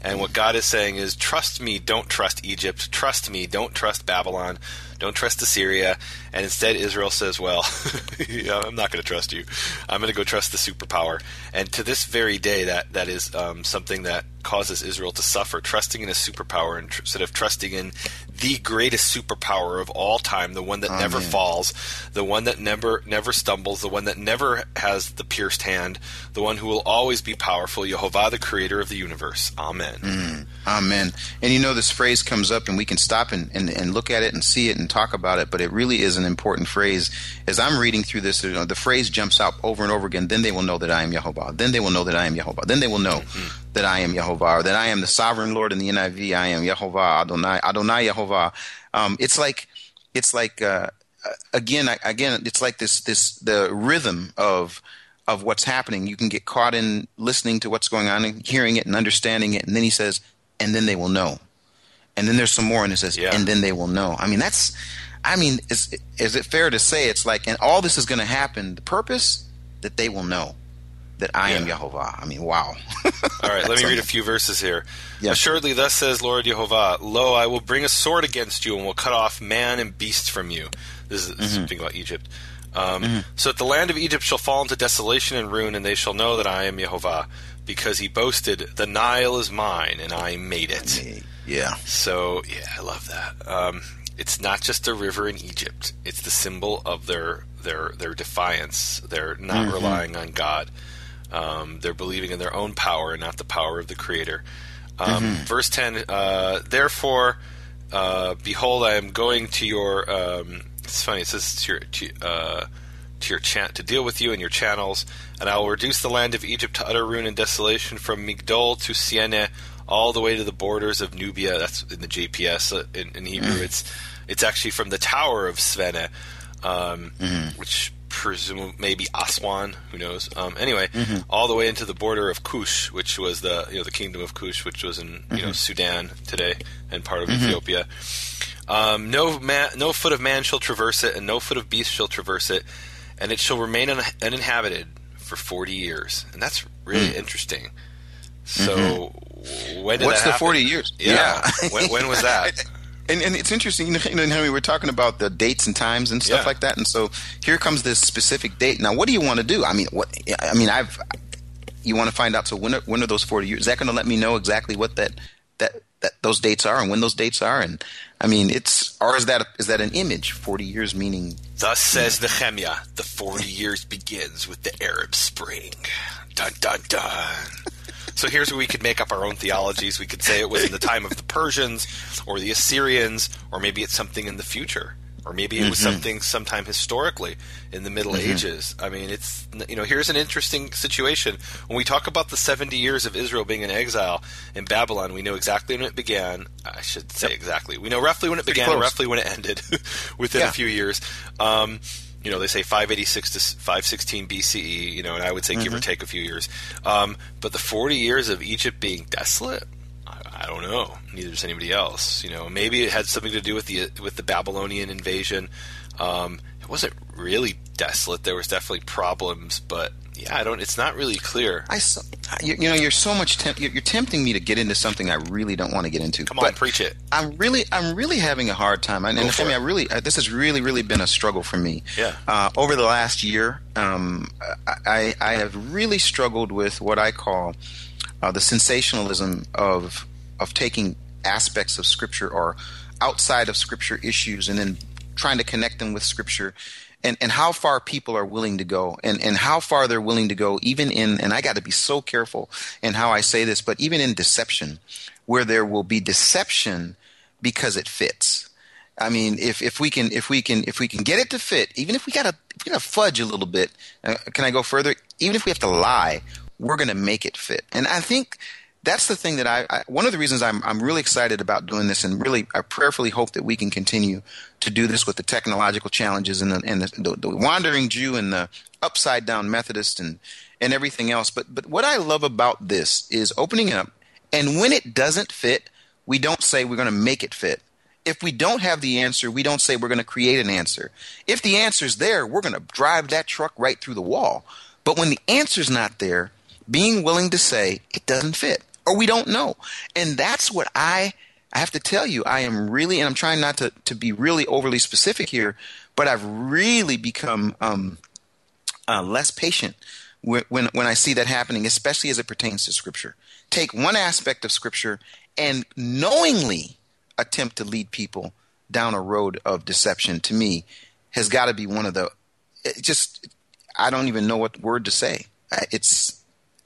And what God is saying is, trust me, don't trust Egypt. Trust me, don't trust Babylon. Don't trust Assyria. And instead Israel says, well, yeah, I'm not going to trust you. I'm going to go trust the superpower. And to this very day, that, that is um, something that causes Israel to suffer, trusting in a superpower and tr- instead of trusting in the greatest superpower of all time, the one that oh, never man. falls, the one that never never stumbles, the one that never has the pierced hand, the one who will always be powerful, Yehovah, the creator of the universe. Amen. Mm, amen. And you know, this phrase comes up, and we can stop and, and, and look at it and see it and talk about it, but it really is an important phrase. As I'm reading through this, you know, the phrase jumps out over and over again, then they will know that I am Yehovah. Then they will know that I am Yehovah. Then they will know mm-hmm. that I am Yehovah, or that I am the sovereign Lord. In the N I V, I am Yehovah, Adonai, Adonai Yehovah. Um, it's like, it's like, uh, again, I, again, it's like this, this, the rhythm of, of what's happening. You can get caught in listening to what's going on and hearing it and understanding it. And then he says, and then they will know. And then there's some more, and it says, yeah. and then they will know. I mean, that's, I mean, is, is it fair to say it's like, and all this is going to happen, the purpose, that they will know that I yeah. am Yehovah. I mean, wow. All right, let me read a few verses here. Yeah. Assuredly, thus says Lord Yehovah, lo, I will bring a sword against you and will cut off man and beast from you. This is mm-hmm. something about Egypt. Um, mm-hmm. So that the land of Egypt shall fall into desolation and ruin, and they shall know that I am Yehovah, because he boasted, the Nile is mine, and I made it. Yeah. So, yeah, I love that. Um, it's not just a river in Egypt. It's the symbol of their their their defiance. They're not mm-hmm. relying on God. Um, they're believing in their own power and not the power of the Creator. Um, mm-hmm. Verse ten, uh, therefore, uh, behold, I am going to your... Um, it's funny, it says to your, to, uh, to your chan- to deal with you and your channels, and I will reduce the land of Egypt to utter ruin and desolation from Migdol to Siene, all the way to the borders of Nubia. That's in the J P S. Uh, in, in Hebrew, mm-hmm. it's it's actually from the Tower of Svene, um, mm-hmm. which presume maybe Aswan, who knows? Um, anyway, mm-hmm. all the way into the border of Kush, which was the you know the kingdom of Kush, which was in mm-hmm. you know Sudan today and part of mm-hmm. Ethiopia. Um, no man, no foot of man shall traverse it, and no foot of beast shall traverse it, and it shall remain un- uninhabited for forty years. And that's really mm. interesting. So, mm-hmm. when did What's that the happen? forty years? Yeah, yeah. when, when was that? And, and it's interesting, you know, you know, Henry, we're talking about the dates and times and stuff yeah. like that, and so here comes this specific date. Now, what do you want to do? I mean, what? I mean, I've. You want to find out? So when are, when are those forty years? Is that going to let me know exactly what that that that those dates are and when those dates are? And I mean, it's or is that a, is that an image? Forty years meaning. Thus says Nehemiah, the forty years begins with the Arab Spring. Dun dun dun. So here's where we could make up our own theologies. We could say it was in the time of the Persians or the Assyrians, or maybe it's something in the future, or maybe it mm-hmm. was something sometime historically in the Middle mm-hmm. Ages. I mean, it's you know, here's an interesting situation. When we talk about the seventy years of Israel being in exile in Babylon, we know exactly when it began. I should say yep. exactly. We know roughly when it began and roughly when it ended within yeah. a few years. Um, You know, they say five eighty-six to five sixteen B C E, you know, and I would say mm-hmm. give or take a few years. Um, but the forty years of Egypt being desolate, I, I don't know. Neither does anybody else. You know, maybe it had something to do with the with the Babylonian invasion. Um, it wasn't really desolate. There was definitely problems, but yeah, I don't. It's not really clear. I saw, you, you know, you're so much. Temp- you're, you're tempting me to get into something I really don't want to get into. Come on, preach it. I'm really, I'm really having a hard time. And, and I mean, I really, uh, this has really, really been a struggle for me. Yeah. Uh, over the last year, um, I, I have really struggled with what I call uh, the sensationalism of of taking aspects of Scripture or outside of Scripture issues and then trying to connect them with Scripture. And, and how far people are willing to go and, and how far they're willing to go even in, and I got to be so careful in how I say this, but even in deception, where there will be deception because it fits. I mean, if, if we can if we can if we can get it to fit, even if we got to if we got to fudge a little bit, uh, can I go further? Even if we have to lie, we're going to make it fit. And I think that's the thing that I, I one of the reasons I'm I'm really excited about doing this, and really I prayerfully hope that we can continue to do this with the technological challenges and the and the, the, the wandering Jew and the upside down Methodist and and everything else. But but what I love about this is opening up, and when it doesn't fit, we don't say we're going to make it fit. If we don't have the answer, we don't say we're going to create an answer. If the answer's there, we're going to drive that truck right through the wall. But when the answer's not there, being willing to say it doesn't fit. or we don't know. And that's what I, I have to tell you, I am really, and I'm trying not to, to be really overly specific here, but I've really become um, uh, less patient when, when, when I see that happening, especially as it pertains to Scripture. Take one aspect of Scripture and knowingly attempt to lead people down a road of deception, to me, has got to be one of the, it just, I don't even know what word to say. It's,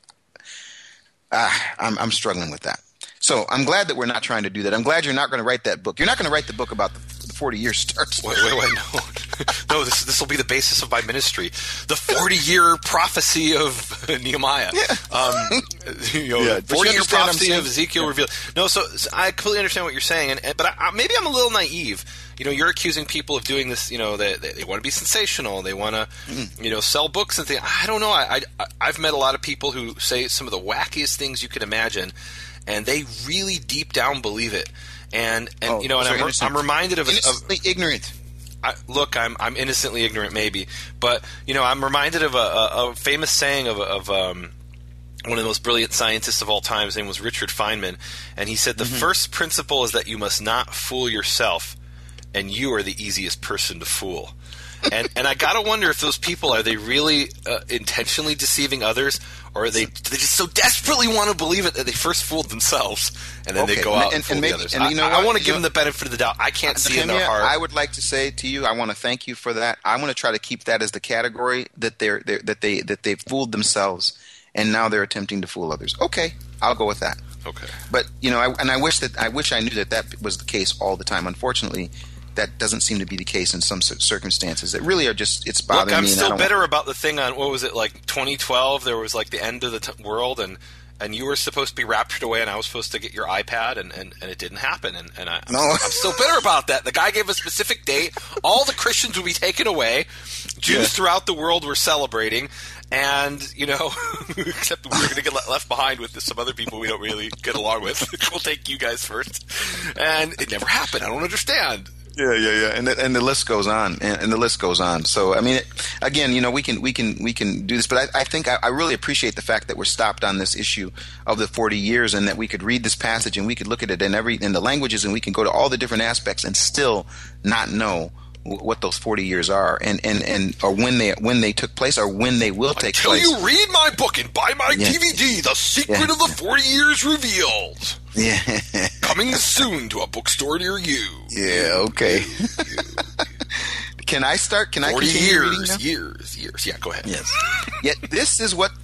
uh, I'm, I'm struggling with that. So I'm glad that we're not trying to do that. I'm glad you're not going to write that book. You're not going to write the book about the, the forty-year starts. Wait, wait, wait, no. No, this this will be the basis of my ministry. The forty-year prophecy of Nehemiah. Yeah. Um, you know, yeah, forty-year prophecy of Ezekiel yeah. revealed. No, so, so I completely understand what you're saying, and, and but I, maybe I'm a little naive. You know, you're accusing people of doing this. You know, they they, they want to be sensational. They want to, mm. you know, sell books and things. I don't know. I, I I've met a lot of people who say some of the wackiest things you can imagine, and they really deep down believe it. And and oh, you know, and I'm, I'm reminded of innocently of, ignorant. I, look, I'm I'm innocently ignorant, maybe, but you know, I'm reminded of a, a, a famous saying of of um, one of the most brilliant scientists of all time. His name was Richard Feynman, and he said the mm-hmm. first principle is that you must not fool yourself, and you are the easiest person to fool. And and I gotta wonder if those people, are they really uh, intentionally deceiving others, or are they do they just so desperately want to believe it that they first fooled themselves and then okay. they go out and, and fool and maybe, the others? And you know I, I want to give them the benefit of the doubt. I can't see in their heart. I would like to say to you, I want to thank you for that. I want to try to keep that as the category that they're, they're that they that they fooled themselves and now they're attempting to fool others. Okay, I'll go with that. Okay, but you know, I, and I wish that I wish I knew that that was the case all the time. Unfortunately, that doesn't seem to be the case in some circumstances. That really are just, it's bothering Look, I'm me. I'm still bitter want... about the thing on, what was it, like twenty twelve, there was like the end of the t- world, and, and you were supposed to be raptured away, and I was supposed to get your iPad, and, and, and it didn't happen. And, and I, I'm, no. I'm still bitter about that. The guy gave a specific date. All the Christians would be taken away. Jews yeah. throughout the world were celebrating. And, you know, except we're going to get left behind with some other people we don't really get along with. We'll take you guys first. And it never happened. I don't understand. Yeah, yeah, yeah, and the, and the list goes on, and, and the list goes on. So, I mean, it, again, you know, we can we can we can do this, but I, I think I, I really appreciate the fact that we're stopped on this issue of the forty years, and that we could read this passage and we could look at it in every in the languages, and we can go to all the different aspects and still not know what those forty years are, and, and, and or when they when they took place, or when they will take Until place. Until you read my book and buy my yeah. D V D, The Secret yeah. of the forty Years Revealed. Yeah. Coming soon to a bookstore near you. Yeah, okay. You, you, you. Can I start? Can I continue years, reading now? years, years. Yeah, go ahead. Yes. Yet this is what...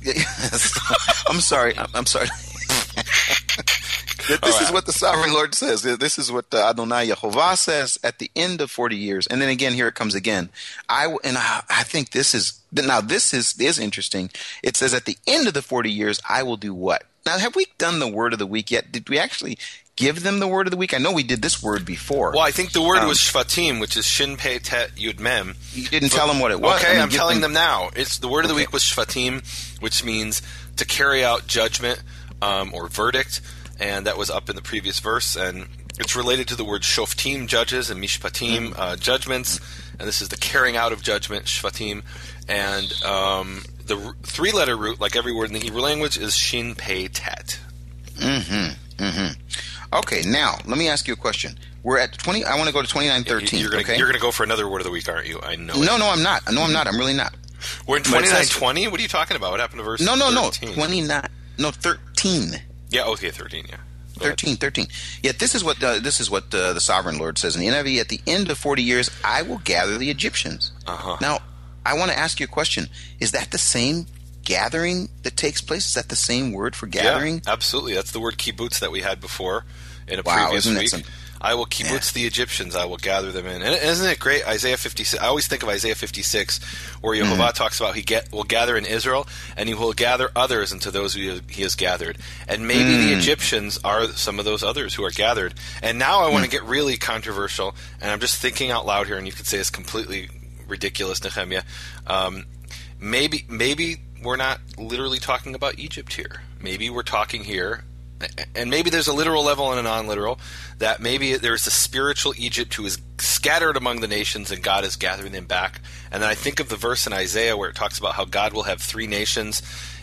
I'm sorry. I'm, I'm sorry. This right. is what the Sovereign Lord says. This is what Adonai Yehovah says at the end of forty years. And then again, here it comes again. I, and I, I think this is... Now, this is, is interesting. It says at the end of the forty years, I will do what? Now, have we done the word of the week yet? Did we actually give them the word of the week? I know we did this word before. Well, I think the word um, was Shvatim, which is Shin Pei Tet Yud Mem. You didn't but, tell them what it was. Okay, I mean, I'm telling them, them now. It's the word of okay. the week was Shvatim, which means to carry out judgment um, or verdict, and that was up in the previous verse. And it's related to the word Shoftim, judges, and Mishpatim, mm-hmm. uh, judgments. And this is the carrying out of judgment, Shvatim. And um, the r- three-letter root, like every word in the Hebrew language, is Shin Pei Tet. Mm-hmm. Mm-hmm. Okay, now let me ask you a question. We're at twenty. I want to go to twenty-nine thirteen. You're gonna, okay? You're going to go for another word of the week, aren't you? I know. No, it. no, I'm not. No, I'm not. I'm really not. We're in twenty-nine twenty. What are you talking about? What happened to verse? No, no, thirteen? no. twenty-nine. No, thirteen. Yeah. Okay, thirteen. Yeah. Go thirteen, ahead. thirteen. Yet this is what uh, this is what uh, the Sovereign Lord says in the N I V. At the end of forty years, I will gather the Egyptians. Uh-huh. Now, I want to ask you a question. Is that the same gathering that takes place? Is that the same word for gathering? Yeah, absolutely. That's the word kibbutz that we had before in a wow, previous isn't week. Some, I will kibbutz yeah. the Egyptians. I will gather them in. And isn't it great? Isaiah fifty-six. I always think of Isaiah fifty-six, where Yehovah mm-hmm. talks about he get, will gather in Israel, and he will gather others into those who he has gathered. And maybe mm. the Egyptians are some of those others who are gathered. And now I want to mm. get really controversial, and I'm just thinking out loud here, and you could say it's completely ridiculous, Nehemiah. Um, maybe, maybe we're not literally talking about Egypt here. Maybe we're talking here, and maybe there's a literal level and a non-literal, that maybe there's a spiritual Egypt who is scattered among the nations and God is gathering them back. And then I think of the verse in Isaiah where it talks about how God will have three nations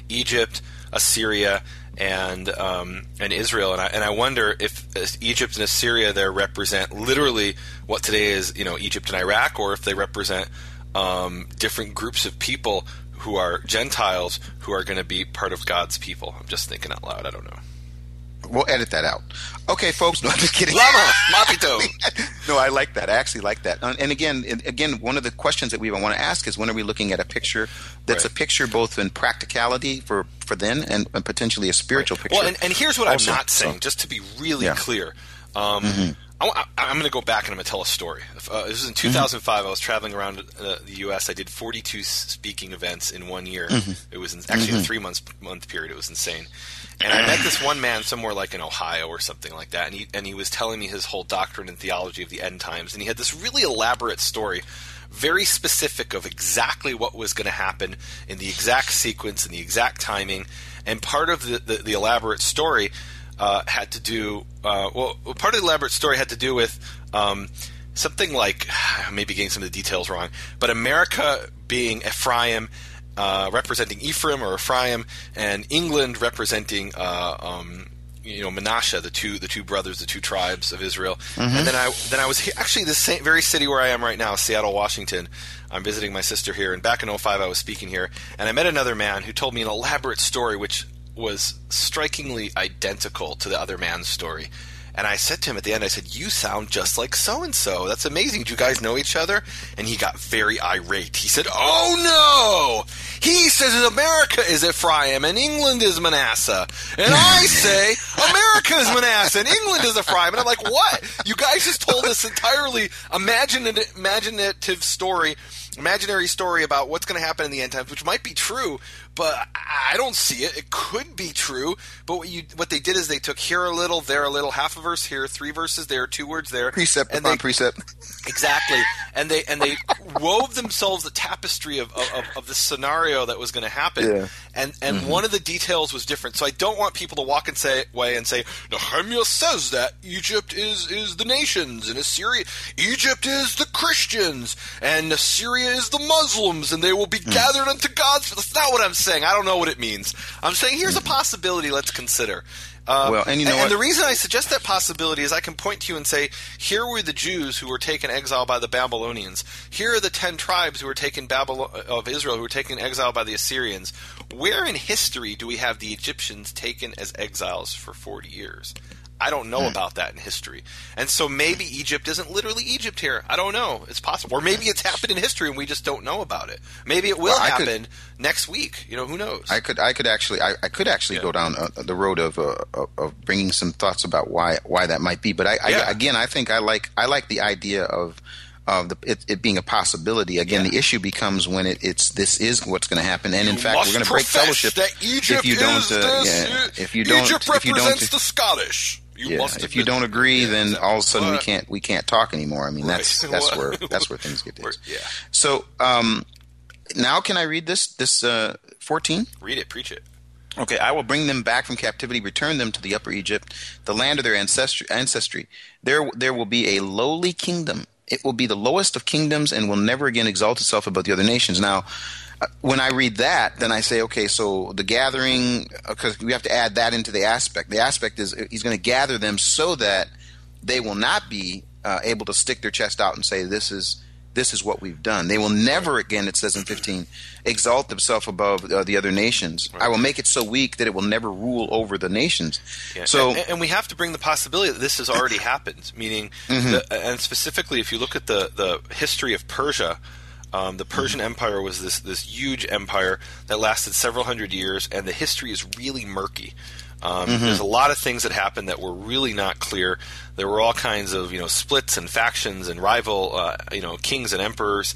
Egypt, Assyria, and um, and Israel, and I and I wonder if Egypt and Assyria there represent literally what today is, you know, Egypt and Iraq, or if they represent um, different groups of people who are Gentiles who are going to be part of God's people. I'm just thinking out loud. I don't know. We'll edit that out. Okay, folks. No, I'm just kidding. Lama, Mapito. No, I like that. I actually like that. And again, again, one of the questions that we want to ask is, when are we looking at a picture that's right. a picture both in practicality for, for then and, and potentially a spiritual right. picture? Well, and, and here's what also, I'm not saying, so, just to be really yeah. clear. Um, mm-hmm. I, I'm going to go back and I'm going to tell a story. Uh, this was in two thousand five. Mm-hmm. I was traveling around uh, the U S. I did forty-two speaking events in one year. Mm-hmm. It was in, actually mm-hmm. a three-month month period. It was insane. And I met this one man somewhere like in Ohio or something like that, and he and he was telling me his whole doctrine and theology of the end times. And he had this really elaborate story, very specific of exactly what was going to happen in the exact sequence and the exact timing. And part of the, the, the elaborate story uh, had to do uh, well. Part of the elaborate story had to do with um, something like, I may be getting some of the details wrong, but America being Ephraim. Uh, representing Ephraim or Ephraim, and England representing uh, um, you know Manasseh, the two the two brothers, the two tribes of Israel. Mm-hmm. And then I then I was he- actually the same very city where I am right now, Seattle, Washington. I'm visiting my sister here, and back in oh five I was speaking here, and I met another man who told me an elaborate story which was strikingly identical to the other man's story. And I said to him at the end, I said, "You sound just like so-and-so. That's amazing. Do you guys know each other?" And he got very irate. He said, "Oh, no! He says America is Ephraim and England is Manasseh. And I say America is Manasseh and England is Ephraim." And I'm like, what? You guys just told this entirely imaginative, imaginative story, imaginary story about what's going to happen in the end times, which might be true, but I don't see it. It could be true, but what you what they did is they took here a little, there a little, half a verse here, three verses there, two words there, precept and upon they, precept. Exactly, and they and they wove themselves a tapestry of of, of the scenario that was going to happen, yeah. and and mm-hmm. one of the details was different. So I don't want people to walk and say away and say Nehemiah says that Egypt is is the nations and Assyria, Egypt is the Christians and Assyria is the Muslims, and they will be mm. gathered unto God's. That's not what I'm saying. I don't know what it means. I'm saying here's a possibility. Let's consider. Uh, well, and you know and, what? and the reason I suggest that possibility is I can point to you and say, here were the Jews who were taken exile by the Babylonians. Here are the ten tribes who were taken Babylon of Israel who were taken exile by the Assyrians. Where in history do we have the Egyptians taken as exiles for forty years? I don't know hmm. about that in history. And so maybe Egypt isn't literally Egypt here. I don't know. It's possible. Or maybe it's happened in history and we just don't know about it. Maybe it will well, happen could, next week. You know, who knows? I could I could actually I, I could actually yeah. go down uh, the road of, uh, of bringing some thoughts about why why that might be. But I, yeah. I again I think I like I like the idea of of the, it, it being a possibility. Again, yeah. the issue becomes when it, it's this is what's going to happen, and in you fact, we're going to break fellowship if you don't. Uh, this, yeah, if you don't, Egypt if you represents don't, the Scottish. You yeah, must if you don't agree, yeah, then exactly. all of a sudden what? we can't we can't talk anymore. I mean, right. that's that's where that's where things get. This. Yeah. So um, now, can I read this this uh, fourteen? Read it, preach it. Okay, I will bring them back from captivity, return them to the Upper Egypt, the land of their ancestry. ancestry. There, there will be a lowly kingdom. It will be the lowest of kingdoms and will never again exalt itself above the other nations. Now, uh, when I read that, then I say, okay, so the gathering, because we have to add that into the aspect. The aspect is he's going to gather them so that they will not be uh, able to stick their chest out and say, this is this is what we've done. They will never again, it says in fifteen, exalt themselves above uh, the other nations. Right. I will make it so weak that it will never rule over the nations. Yeah. So, and, and we have to bring the possibility that this has already happened, meaning, mm-hmm. the, and specifically if you look at the, the history of Persia, um, the Persian mm-hmm. Empire was this, this huge empire that lasted several hundred years, and the history is really murky. Um, mm-hmm. There's a lot of things that happened that were really not clear. There were all kinds of, you know, splits and factions and rival, uh, you know, kings and emperors.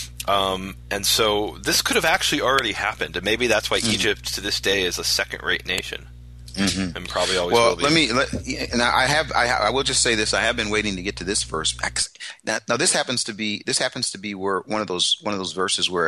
Um, and so this could have actually already happened, and maybe that's why mm-hmm. Egypt to this day is a second-rate nation, mm-hmm. and probably always well, will be. Let me, let, and I have, I, I will just say this: I have been waiting to get to this verse. Now, now this happens to be, this happens to be where one of those, one of those verses where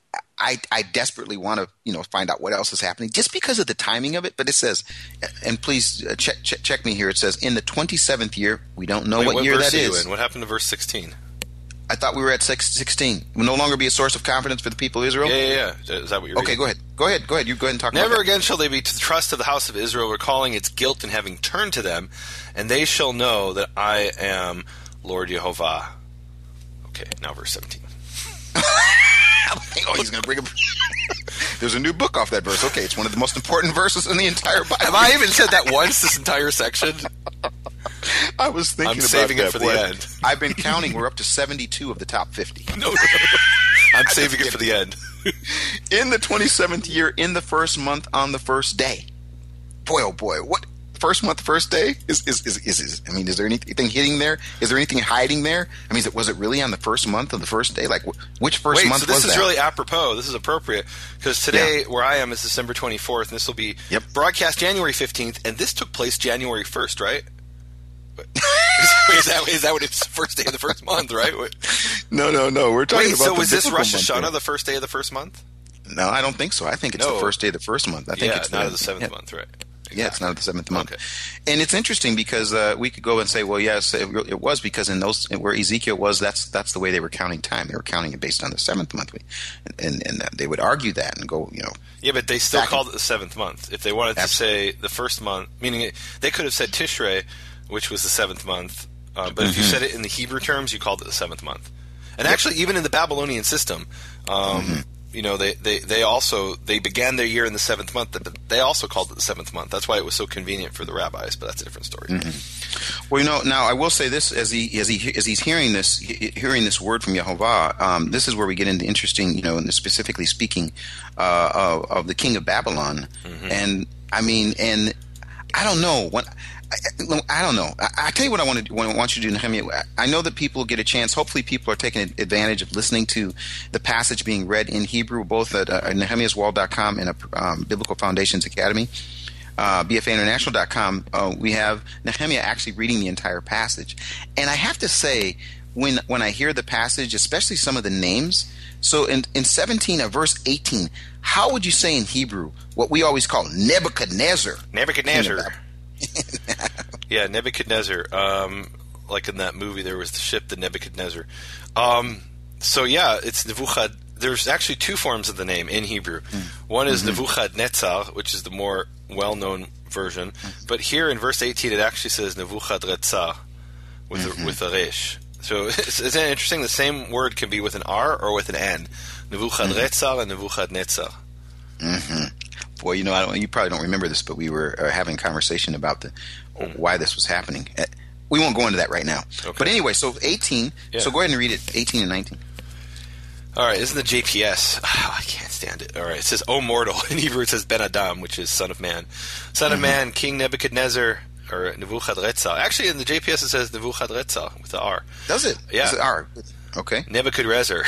I, I desperately want to, you know, find out what else is happening just because of the timing of it. But it says, and please check check, check me here. It says in the twenty-seventh year. We don't know Wait, what, what year verse that are you is. in? What happened to verse sixteen? I thought we were at six, sixteen. Will no longer be a source of confidence for the people of Israel? Yeah, yeah, yeah. Is that what you're Okay, reading? go ahead. Go ahead. Go ahead. You go ahead and talk Never about that. again shall they be to the trust of the house of Israel, recalling its guilt and having turned to them, and they shall know that I am Lord Yehovah. Okay, now verse seventeen. Oh, he's going to bring up. There's a new book off that verse. Okay, it's one of the most important verses in the entire Bible. Have I even said that once this entire section? I was thinking I'm about saving that. it for the Boy, end. I've been counting. We're up to seventy-two of the top fifty. No, no, no. I'm saving it for the end. In the twenty-seventh year, in the first month, on the first day. Boy, oh boy, what? First month, first day? Is is, is is is I mean, is there anything hitting there? Is there anything hiding there? I mean, is it, was it really on the first month of the first day? Like, wh- which first Wait, month so this was is that? really apropos. This is appropriate because today, where I am, is December twenty-fourth, and this will be Yep. broadcast January fifteenth, and this took place January first, right? is, that, is that what it's first day of the first month, right? Wait, No, no, no. We're talking about so the was this biblical Rosh month Hashanah there. the first day of the first month? No, I don't think so. I think it's No. the first day of the first month. I think yeah, it's not the, of the seventh yeah. month, right? Yeah, it's not the seventh month. Okay. And it's interesting because uh, we could go and say, well, yes, it, it was because in those where Ezekiel was, that's that's the way they were counting time. They were counting it based on the seventh month, and and, and they would argue that and go, you know, Yeah, but they still Back in- called it the seventh month. If they wanted to Absolutely. say the first month, meaning it, they could have said Tishrei, which was the seventh month. Uh, but if Mm-hmm. you said it in the Hebrew terms, you called it the seventh month. And actually, even in the Babylonian system, um, Mm-hmm. you know, they, they, they also they began their year in the seventh month, but they also called it the seventh month. That's why it was so convenient for the rabbis. But that's a different story. Mm-hmm. Well, you know, now I will say this: as he as he as he's hearing this, he- hearing this word from Yehovah, um, this is where we get into interesting, you know, and specifically speaking uh, of, of the king of Babylon, Mm-hmm. and I mean, and I don't know what. I, I don't know. I, I tell you what I want to what I want you to do, Nehemiah. I know that people get a chance. Hopefully, people are taking advantage of listening to the passage being read in Hebrew, both at uh, nehemiahs wall dot com and at um, Biblical Foundations Academy. Uh, B F A international dot com, uh, we have Nehemiah actually reading the entire passage. And I have to say, when when I hear the passage, especially some of the names, so in, in seventeen, uh, verse eighteen, how would you say in Hebrew what we always call Nebuchadnezzar? Nebuchadnezzar. Yeah, Nebuchadnezzar. Um, like in that movie, there was the ship, the Nebuchadnezzar. Um, so yeah, it's Nebuchad. There's actually two forms of the name in Hebrew. One is Mm-hmm. Nebuchadnezzar, which is the more well-known version. But here in verse eighteen, it actually says Nebuchadrezzar with Mm-hmm. a, with a resh. So it's, it's interesting. The same word can be with an R or with an N. Nebuchadrezzar and Nebuchadnezzar. Mm-hmm. Boy, you know, I don't, you probably don't remember this, but we were uh, having a conversation about the why this was happening. Uh, we won't go into that right now. Okay. But anyway, so eighteen. Yeah. So go ahead and read it. eighteen and nineteen. All right, isn't the J P S? Oh, I can't stand it. All right, it says, "O mortal." In Hebrew, it says Ben Adam, which is son of man. Son of man, King Nebuchadnezzar, or Nebuchadrezzar. Actually, in the J P S, it says Nebuchadrezzar with the R. Does it? Yeah. Is it R? Okay. Nebuchadrezzar.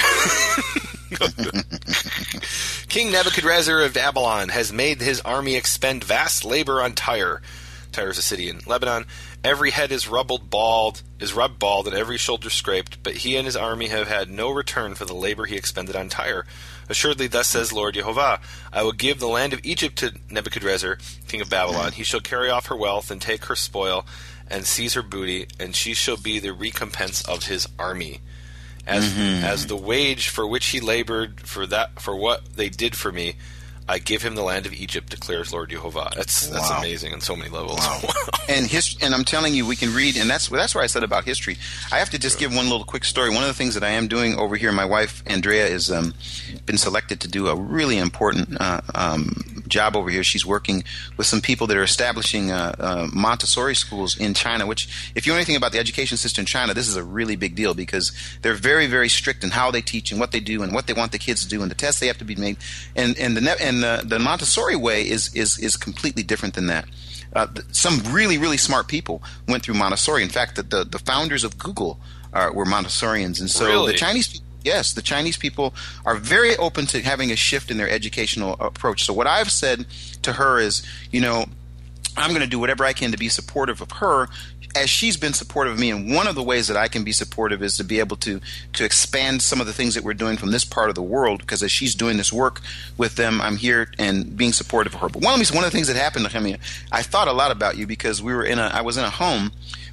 King Nebuchadrezzar of Babylon has made his army expend vast labor on Tyre. Tyre is a city in Lebanon. Every head is rubbled bald, is rubbed bald, and every shoulder scraped. But he and his army have had no return for the labor he expended on Tyre. Assuredly, thus says Lord Yehovah, I will give the land of Egypt to Nebuchadrezzar, king of Babylon. He shall carry off her wealth and take her spoil and seize her booty, and she shall be the recompense of his army. As Mm-hmm. as the wage for which he labored for that for what they did for me, I give him the land of Egypt, declares Lord Yehovah. That's that's Wow. amazing on so many levels. Wow. and his, and I'm telling you, we can read, and that's that's what I said about history. I have to just give one little quick story. One of the things that I am doing over here, my wife Andrea has um, been selected to do a really important uh, um, job over here. She's working with some people that are establishing uh, uh, Montessori schools in China. Which, if you know anything about the education system in China, this is a really big deal because they're very, very strict in how they teach and what they do and what they want the kids to do and the tests they have to be made. And and the and the, the Montessori way is is is completely different than that. Uh, th- some really, really smart people went through Montessori. In fact, the, the, the founders of Google uh, were Montessorians. And so Really? the Chinese people, yes, the Chinese people are very open to having a shift in their educational approach. So what I've said to her is, you know, I'm going to do whatever I can to be supportive of her as she's been supportive of me. And one of the ways that I can be supportive is to be able to to expand some of the things that we're doing from this part of the world, because as she's doing this work with them, I'm here and being supportive of her. But one of, the, one of the things that happened to me, I thought a lot about you because we were in a, I was in a home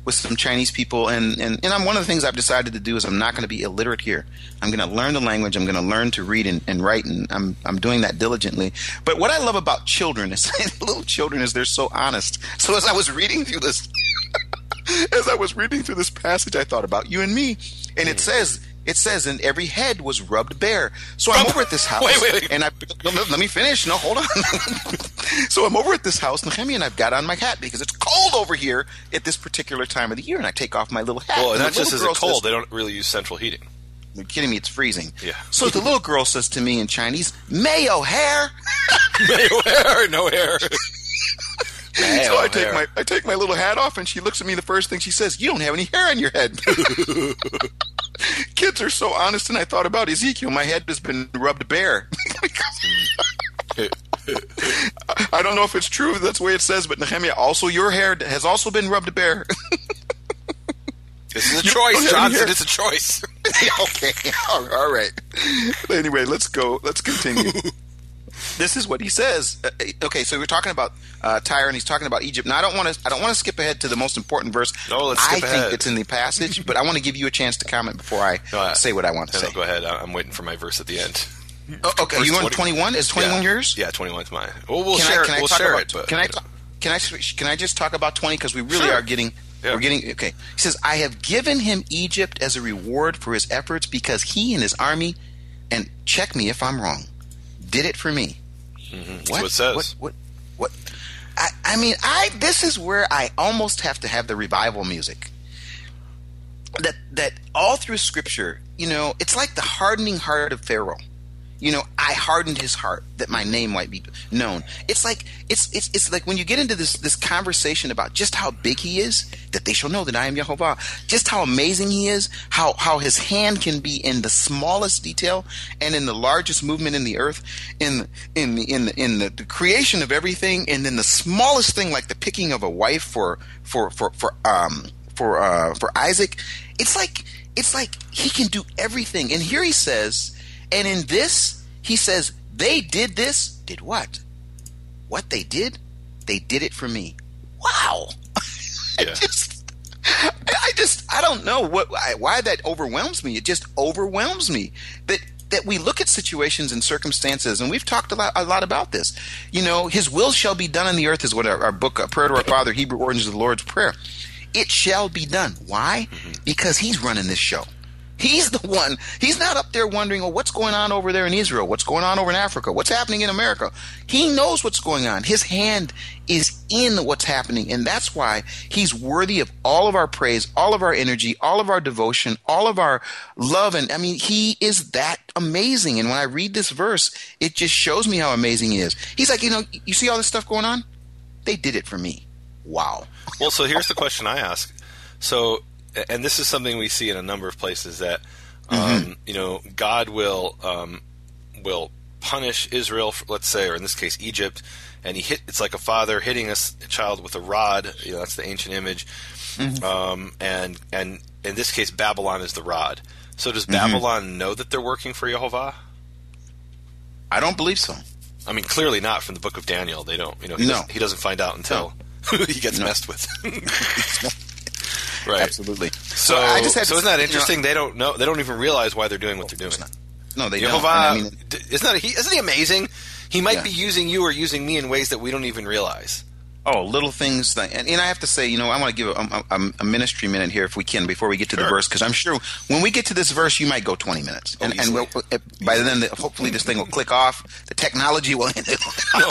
with some Chinese people, and, and, and I'm, one of the things I've decided to do is I'm not going to be illiterate here. I'm going to learn the language. I'm going to learn to read and, and write, and I'm I'm doing that diligently. But what I love about children is little children is they're so honest. So as I was reading through this, as I was reading through this passage, I thought about you and me, and it says. It says, and every head was rubbed bare. So I'm over at this house. Wait, wait, wait. And I, let, let me finish. No, hold on. So I'm over at this house, Nehemiah, and I've got on my hat because it's cold over here at this particular time of the year. And I take off my little hat. Well, and not the just is little it girl cold, says, they don't really use central heating. You're kidding me. It's freezing. Yeah. So the little girl says to me in Chinese, mayo hair. No hair, no hair. Mayo So I take hair. my I take my little hat off, and she looks at me. The first thing she says, you don't have any hair on your head. Kids are so honest, and I thought about Ezekiel. My head has been rubbed bare. I don't know if it's true. That's the way it says, but Nehemiah, also your hair has also been rubbed bare. This is a You choice, don't have Johnson. hair. It's a choice. Okay, all all right. Anyway, let's go. Let's continue. This is what he says. Uh, okay, so we're talking about uh, Tyre, and he's talking about Egypt. Now, I don't want to. I don't want to skip ahead to the most important verse. No, let's skip I ahead. think it's in the passage, but I want to give you a chance to comment before I No, I- say what I want to No, say. no, go ahead. I- I'm waiting for my verse at the end. Oh, okay, Verse you want twenty. twenty-one? Is twenty-one yeah. yours? Yeah, twenty-one is mine. Well, we'll Can share I, it. can I We'll talk share about, it. But, Can I? you know. talk- Can I? Can I just talk about twenty because we really Sure. are getting. Yeah. We're getting okay. He says, "I have given him Egypt as a reward for his efforts because he and his army, and check me if I'm wrong, did it for me." Mm-hmm. That's what it says. What? What? What? I, I mean, I. This is where I almost have to have the revival music. That that all through Scripture, you know, it's like the hardening heart of Pharaoh. You know, I hardened his heart that my name might be known. It's like it's it's it's like when you get into this this conversation about just how big he is, that they shall know that I am Yehovah. Just how amazing he is, how how his hand can be in the smallest detail and in the largest movement in the earth, in in the in the in the, the creation of everything, and then the smallest thing like the picking of a wife for for for for um for uh for Isaac. It's like it's like he can do everything. And here he says. And in this, he says, they did this. Did what? What they did? They did it for me. Wow. I Yeah. just, I just, I don't know what, why that overwhelms me. It just overwhelms me that that we look at situations and circumstances, and we've talked a lot, a lot about this. You know, His will shall be done on the earth is what our, our book, uh, Prayer to Our Father, Hebrew Origins of the Lord's Prayer. It shall be done. Why? Mm-hmm. Because He's running this show. He's the one. He's not up there wondering, oh, what's going on over there in Israel? What's going on over in Africa? What's happening in America? He knows what's going on. His hand is in what's happening, and that's why he's worthy of all of our praise, all of our energy, all of our devotion, all of our love. And I mean, he is that amazing. And when I read this verse, it just shows me how amazing he is. He's like, you know, you see all this stuff going on? They did it for me. Wow. Well, so here's the question I ask. So, and this is something we see in a number of places that, um, mm-hmm. you know, God will um, will punish Israel, for, let's say, or in this case, Egypt, and he hit. It's like a father hitting a child with a rod. You know, that's the ancient image. Mm-hmm. Um, and and in this case, Babylon is the rod. So does mm-hmm. Babylon know that they're working for Yehovah? I don't believe so. I mean, clearly not from the book of Daniel. They don't. You know, he, no. doesn't, he doesn't find out until no. he gets no. messed with. Right. Absolutely. So, so, I just had so to, isn't that interesting? You know, they don't know. They don't even realize why they're doing what they're doing. No, they Yehovah, don't. I mean, isn't that he? Isn't he amazing? He might yeah. be using you or using me in ways that we don't even realize. Oh, little things. That, and, and I have to say, you know, I want to give a, a, a ministry minute here if we can before we get to sure. the verse, because I'm sure when we get to this verse, you might go twenty minutes, oh, and, and we'll, by then, the, hopefully, this thing will click off. The technology will end it. No.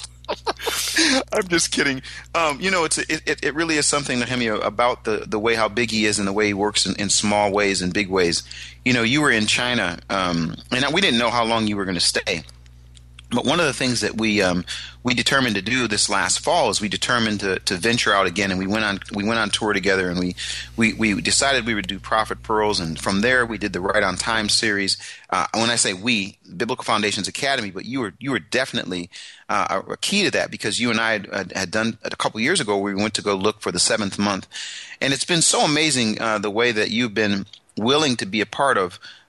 I'm just kidding. Um, you know, it's it, it, it really is something, Nehemiah, about the, the way how big he is and the way he works in, in small ways and big ways. You know, you were in China, um, and we didn't know how long you were going to stay. But one of the things that we um, we determined to do this last fall is we determined to, to venture out again, and we went on we went on tour together, and we, we, we decided we would do Prophet Pearls, and from there we did the Right on Time series. Uh, when I say we, Biblical Foundations Academy, but you were you were definitely uh, a key to that, because you and I had, had done a couple years ago where we went to go look for the seventh month, and it's been so amazing uh, the way that you've been willing to be a part of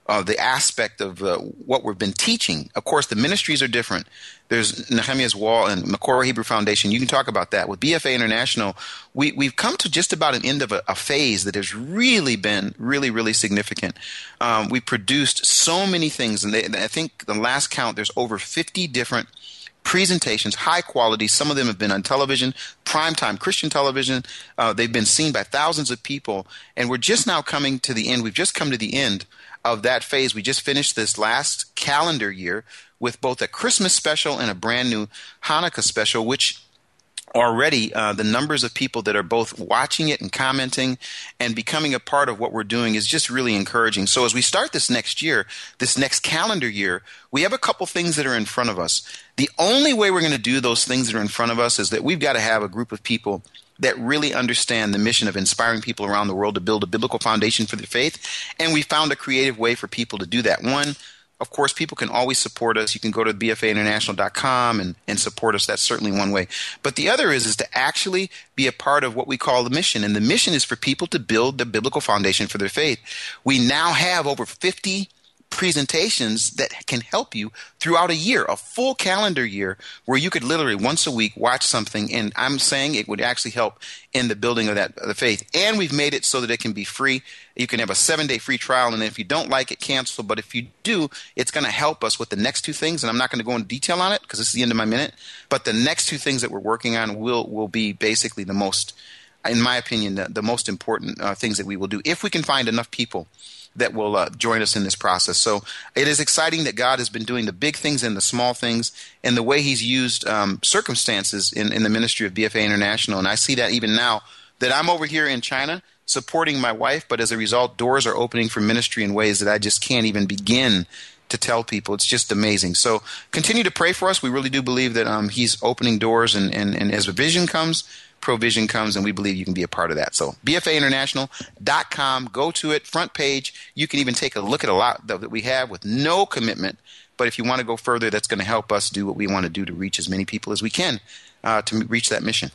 uh, the aspect of uh, what we've been teaching. Of course, the ministries are different. There's Nehemiah's Wall and Makor Hebrew Foundation. You can talk about that. With B F A International, we, we've come to just about an end of a, a phase that has really been really, really significant. Um, we produced so many things, and they, I think the last count, there's over fifty different presentations, high quality. Some of them have been on television, primetime Christian television. Uh, they've been seen by thousands of people, and we're just now coming to the end. We've just come to the end of that phase. We just finished this last calendar year with both a Christmas special and a brand new Hanukkah special, which already uh, the numbers of people that are both watching it and commenting and becoming a part of what we're doing is just really encouraging. So as we start this next year, this next calendar year, we have a couple things that are in front of us. The only way we're going to do those things that are in front of us is that we've got to have a group of people that really understand the mission of inspiring people around the world to build a biblical foundation for their faith. And we found a creative way for people to do that. One, of course, people can always support us. You can go to b f a international dot com and, and support us. That's certainly one way. But the other is, is to actually be a part of what we call the mission. And the mission is for people to build the biblical foundation for their faith. We now have over fifty presentations that can help you throughout a year, a full calendar year, where you could literally once a week watch something, and I'm saying it would actually help in the building of that of the faith. And we've made it so that it can be free. You can have a seven-day free trial, and if you don't like it, cancel. But if you do, it's going to help us with the next two things, and I'm not going to go into detail on it because this is the end of my minute. But the next two things that we're working on will will be basically the most, in my opinion, the, the most important uh, things that we will do if we can find enough people that will uh, join us in this process. So it is exciting that God has been doing the big things and the small things, and the way he's used um, circumstances in, in the ministry of B F A International. And I see that even now that I'm over here in China supporting my wife, but as a result, doors are opening for ministry in ways that I just can't even begin to tell people. It's just amazing. So continue to pray for us. We really do believe that um, he's opening doors, and, and, and as a vision comes, provision comes, and we believe you can be a part of that. So b f a international dot com, go to it, front page. You can even take a look at a lot that we have with no commitment. But if you want to go further, that's going to help us do what we want to do to reach as many people as we can uh, to reach that mission.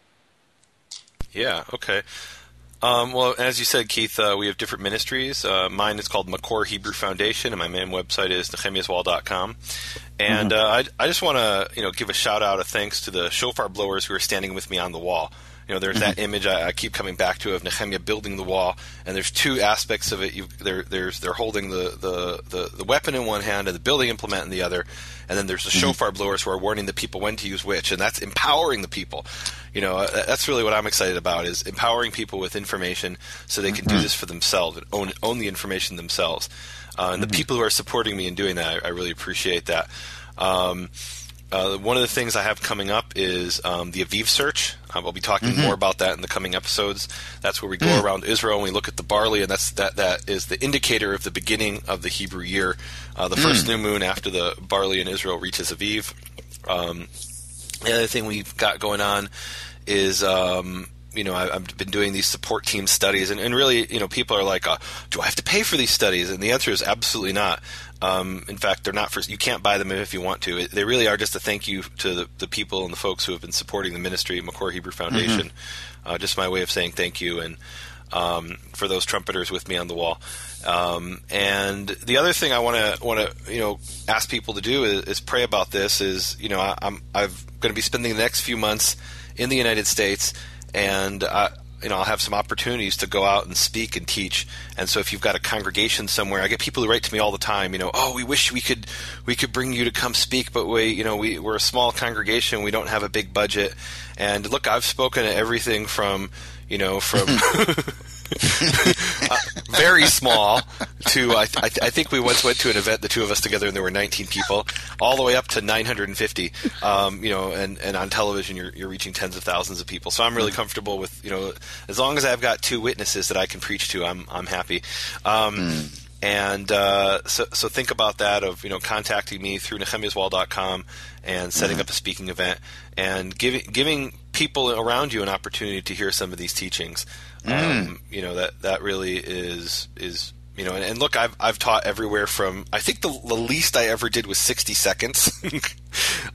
Yeah, okay. Um, well, as you said, Keith, uh, we have different ministries. Uh, mine is called Makor Hebrew Foundation, and my main website is nehemiahs wall dot com. And mm-hmm. uh, I, I just want to, you know, give a shout out of thanks to the shofar blowers who are standing with me on the wall. You know, there's mm-hmm. that image I, I keep coming back to of Nehemiah building the wall, and there's two aspects of it. You, they're, there's they're holding the, the, the, the weapon in one hand and the building implement in the other, and then there's the mm-hmm. shofar blowers who are warning the people when to use which, and that's empowering the people. You know, uh, that's really what I'm excited about, is empowering people with information so they can mm-hmm. do this for themselves and own own the information themselves. Uh, and mm-hmm. the people who are supporting me in doing that, I, I really appreciate that. Um, Uh, one of the things I have coming up is um, the Aviv Search. Um, I'll be talking mm-hmm. more about that in the coming episodes. That's where we go mm. around Israel and we look at the barley, and that's that that is the indicator of the beginning of the Hebrew year. Uh, the mm. first new moon after the barley in Israel reaches Aviv. Um, the other thing we've got going on is, um, you know, I, I've been doing these support team studies, and, and really, you know, people are like, uh, do I have to pay for these studies? And the answer is absolutely not. Um, in fact, they're not for, you can't buy them if you want to. It, they really are just a thank you to the, the people and the folks who have been supporting the ministry, Makor Hebrew Foundation. Mm-hmm. Uh, just my way of saying thank you, and um, for those trumpeters with me on the wall. Um, and the other thing I want to want to you know ask people to do is, is pray about this. Is you know I, I'm I'm going to be spending the next few months in the United States, and I, you know, I'll have some opportunities to go out and speak and teach. And so if you've got a congregation somewhere, I get people who write to me all the time, you know, oh, we wish we could we could bring you to come speak, but we, you know, we, we're a small congregation. We don't have a big budget. And look, I've spoken to everything from, you know, from uh, very small to, I, th- I, th- I think we once went to an event, the two of us together, and there were nineteen people, all the way up to nine hundred fifty, um, you know, and, and on television you're, you're reaching tens of thousands of people. So I'm really comfortable with, you know, as long as I've got two witnesses that I can preach to, I'm I'm happy. Um, mm. And uh, so, so think about that, of, you know, contacting me through nehemiahs wall dot com and setting mm. up a speaking event and giving giving people around you an opportunity to hear some of these teachings. Mm. Um, you know, that that really is is you know, and, and look, I've I've taught everywhere from, I think the, the least I ever did was sixty seconds.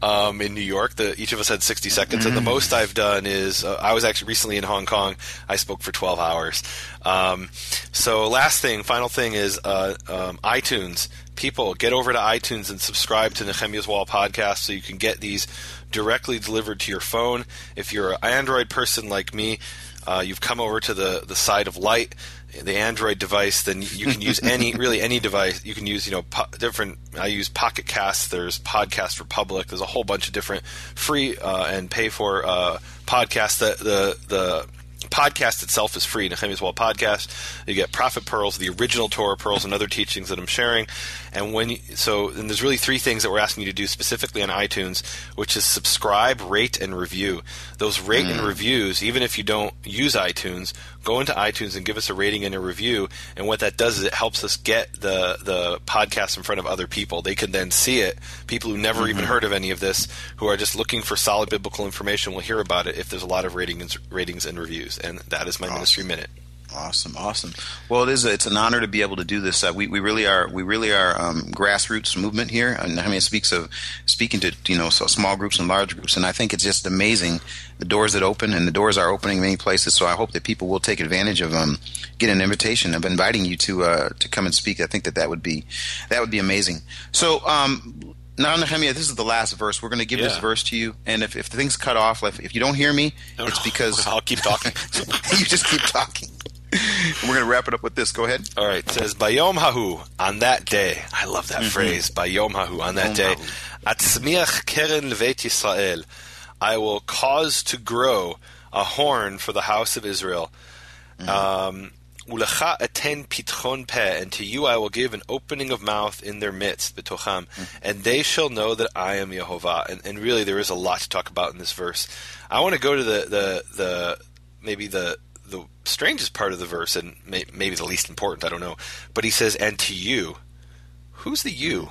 um, in New York. The, each of us had sixty seconds, and the most I've done is uh, I was actually recently in Hong Kong. I spoke for twelve hours. Um, so last thing, final thing is uh, um, iTunes. People, get over to iTunes and subscribe to Nehemiah's Wall podcast so you can get these directly delivered to your phone. If you're an Android person like me, uh, you've come over to the, the side of Light, the Android device, then you can use any, really any device. You can use, you know, po- different, I use Pocket Casts, there's Podcast Republic, there's a whole bunch of different free uh, and pay for uh, podcasts. The, the, the podcast itself is free, Nehemiah's Wall podcast. You get Prophet Pearls, the original Torah Pearls, and other teachings that I'm sharing. And when you, so, and there's really three things that we're asking you to do specifically on iTunes, which is subscribe, rate, and review. Those rate mm. and reviews, even if you don't use iTunes, go into iTunes and give us a rating and a review. And what that does is it helps us get the the podcast in front of other people. They can then see it. People who never mm-hmm. even heard of any of this, who are just looking for solid biblical information, will hear about it if there's a lot of ratings, ratings and reviews. And that is my awesome. Ministry Minute. Awesome, awesome. Well, it is. A, it's an honor to be able to do this. Uh, we we really are. We really are um, grassroots movement here. And Nehemiah speaks of speaking to you know so small groups and large groups, and I think it's just amazing the doors that open, and the doors are opening in many places. So I hope that people will take advantage of um get an invitation of inviting you to uh, to come and speak. I think that that would be that would be amazing. So. um Now, Nehemiah, this is the last verse. We're going to give yeah. this verse to you, and if, if things cut off, if, if you don't hear me, no, it's because I'll keep talking. You just keep talking. And we're going to wrap it up with this. Go ahead. All right. It says, Bayom Hahu, on that day. I love that mm-hmm. phrase. Bayom Hahu, on that day. Atzmiach keren levet Yisrael. I will cause to grow a horn for the house of Israel. Mm-hmm. Um, Ulecha aten pitchon peh, and to you I will give an opening of mouth in their midst, betocham, mm-hmm. and they shall know that I am Yehovah. And, and really, there is a lot to talk about in this verse. I want to go to the the, the maybe the the strangest part of the verse, and may, maybe the least important. I don't know, but he says, "And to you." Who's the you?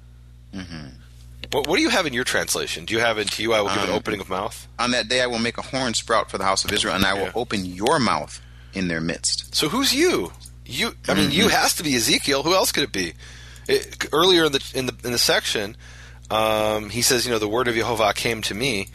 Mm-hmm. What, what do you have in your translation? Do you have "And to you I will give um, an opening of mouth"? On that day I will make a horn sprout for the house of Israel, and I will yeah. open your mouth in their midst. So who's you? You, I mean, mm-hmm. you has to be Ezekiel. Who else could it be? It, earlier in the in the in the section, um, he says, you know, the word of Yehovah came to me.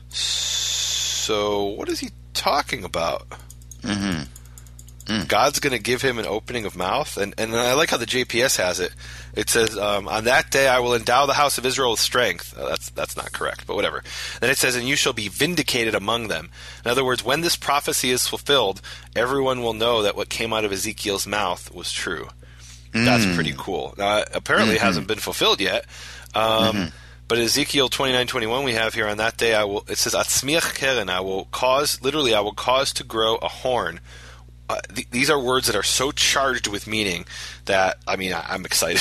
So what is he talking about? Mm-hmm. Mm. God's going to give him an opening of mouth, and and I like how the J P S has it. It says, um, "On that day I will endow the house of Israel with strength." Oh, that's that's not correct, but whatever. Then it says, "And you shall be vindicated among them." In other words, when this prophecy is fulfilled, everyone will know that what came out of Ezekiel's mouth was true. Mm. That's pretty cool. Now, apparently, mm-hmm. it hasn't been fulfilled yet. Um, mm-hmm. But Ezekiel twenty-nine twenty-one we have here, on that day I will. It says, "Atzmiach keren," I will cause. Literally, I will cause to grow a horn. Uh, th- these are words that are so charged with meaning that, I mean, I- I'm excited.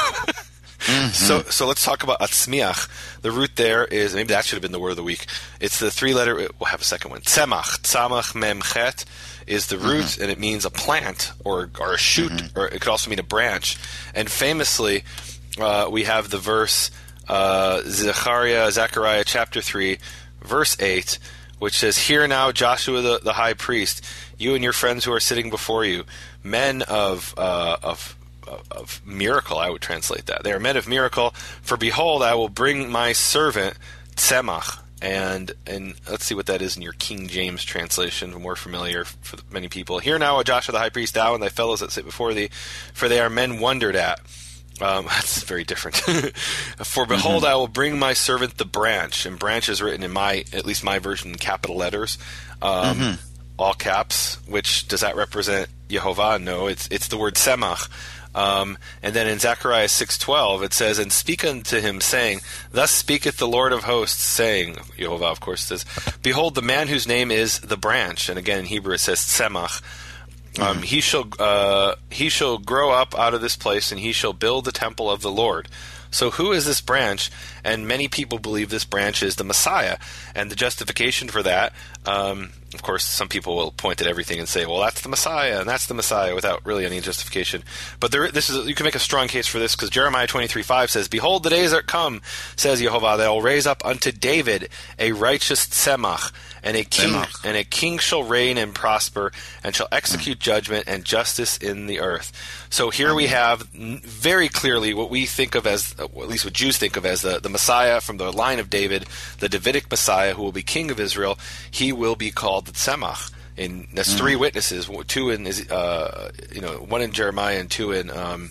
mm-hmm. So so let's talk about atzmiach. The root there is, maybe that should have been the word of the week. It's the three-letter, we'll have a second one. Tzemach, tzamach mem chet is the root, mm-hmm. and it means a plant or, or a shoot, mm-hmm. or it could also mean a branch. And famously, uh, we have the verse, uh, Zechariah, Zechariah chapter three, verse eight, which says, "Hear now, Joshua the, the high priest, you and your friends who are sitting before you, men of uh, of of miracle," I would translate that. They are men of miracle. "For behold, I will bring my servant Tzemach." And and let's see what that is in your King James translation, more familiar for many people. "Hear now, O Joshua the high priest, thou and thy fellows that sit before thee, for they are men wondered at." Um, that's very different. "For behold, mm-hmm. I will bring my servant the branch," and branch is written in my, at least my version, in capital letters, um, mm-hmm. all caps. Which does that represent Yehovah? No, it's it's the word Tzemach. Um, and then in Zechariah six twelve it says, "And speak unto him, saying, Thus speaketh the Lord of hosts, saying," Yehovah, of course, says, "Behold, the man whose name is the branch," and again in Hebrew it says Tzemach. Um, he shall uh, he shall grow up out of this place, and he shall build the temple of the Lord. So who is this branch? And many people believe this branch is the Messiah. And the justification for that, um, of course, some people will point at everything and say, well, that's the Messiah, and that's the Messiah, without really any justification. But there, this is you can make a strong case for this, because Jeremiah twenty-three five says, behold, the days are come, says Yehovah, that I will raise up unto David a righteous tzemach, and a king tzemach. and a king shall reign and prosper, and shall execute mm. judgment and justice in the earth. So here we have very clearly what we think of as, at least what Jews think of as the, the Messiah from the line of David, the Davidic Messiah who will be king of Israel. He will be called the Tzemach. And that's mm. three witnesses, two in, uh, you know, one in Jeremiah and two in um,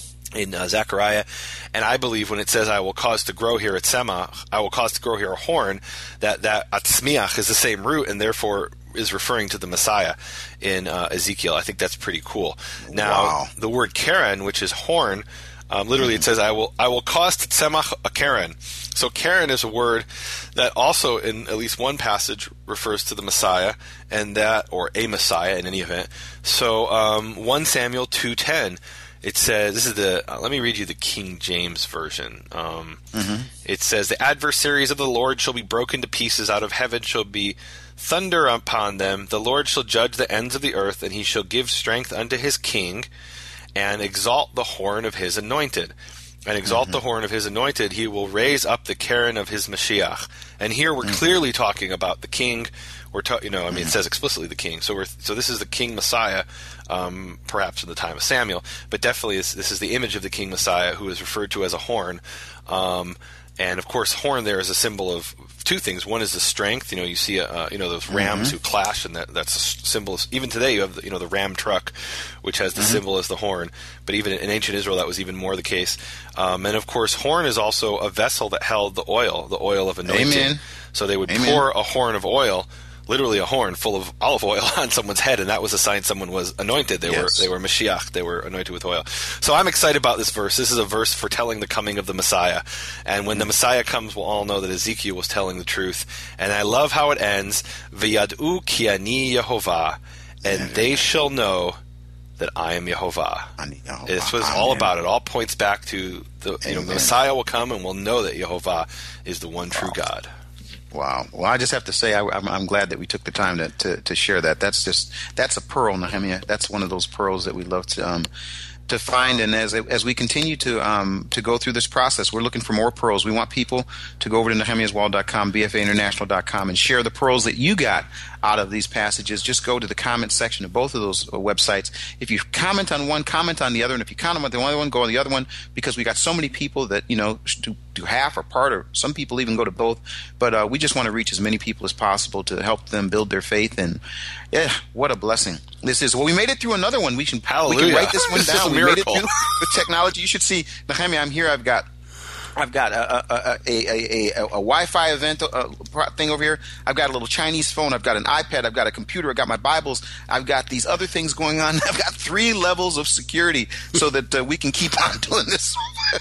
in uh, Zechariah. And I believe when it says, I will cause to grow here a tzemach, I will cause to grow here a horn, that that atzmiach is the same root, and therefore is referring to the Messiah in uh, Ezekiel. I think that's pretty cool. Now, wow. the word keren, which is horn, um, literally mm-hmm. it says, I will I will cause to tzemach a keren. So keren is a word that also in at least one passage refers to the Messiah, and that, or a Messiah in any event. So um, First Samuel two ten, it says, this is the, uh, let me read you the King James Version. Um, mm-hmm. It says, the adversaries of the Lord shall be broken to pieces, out of heaven shall be thunder upon them. The Lord shall judge the ends of the earth, and he shall give strength unto his king, and exalt the horn of his anointed. And exalt mm-hmm. the horn of his anointed, he will raise up the keren of his Mashiach. And here we're mm-hmm. clearly talking about the king. We're ta- you know, I mean, it says explicitly the king. So we're so this is the King Messiah, um, perhaps in the time of Samuel, but definitely this, this is the image of the King Messiah, who is referred to as a horn. Um, and of course, horn there is a symbol of two things. One is the strength. You know, you see, uh, you know, those rams mm-hmm. who clash, and that that's a symbol. Of, even today, you have the, you know the ram truck, which has the mm-hmm. symbol as the horn. But even in ancient Israel, that was even more the case. Um, and of course, horn is also a vessel that held the oil, the oil of anointing. Amen. So they would Amen. pour a horn of oil, literally a horn full of olive oil, on someone's head, and that was a sign someone was anointed. They yes. were they were Mashiach. They were anointed with oil. So I'm excited about this verse. This is a verse foretelling the coming of the Messiah. And when the Messiah comes, we'll all know that Ezekiel was telling the truth. And I love how it ends, V'yad'u ki ani Yehovah, and they shall know that I am Yehovah. Yehovah. This was all about it. All points back to the, you know, the Messiah will come, and we'll know that Yehovah is the one true God. Wow. Well, I just have to say I, I'm, I'm glad that we took the time to, to, to share that. That's just that's a pearl, Nehemiah. That's one of those pearls that we love to um, to find. And as as we continue to um, to go through this process, we're looking for more pearls. We want people to go over to nehemiahs wall dot com, b f a international dot com, and share the pearls that you got out of these passages. Just go to the comment section of both of those uh, websites. If you comment on one, comment on the other, and if you comment on the one, go on the other one, because we got so many people that, you know, do, do half or part, or some people even go to both. But uh, we just want to reach as many people as possible to help them build their faith. And yeah, what a blessing this is. Well, we made it through another one. We can, we can write this one this down. Is a we miracle. made it through the technology. You should see, Nehemiah, I'm here. I've got I've got a, a, a, a, a, a Wi-Fi event uh, thing over here. I've got a little Chinese phone. I've got an iPad. I've got a computer. I've got my Bibles. I've got these other things going on. I've got three levels of security so that uh, we can keep on doing this.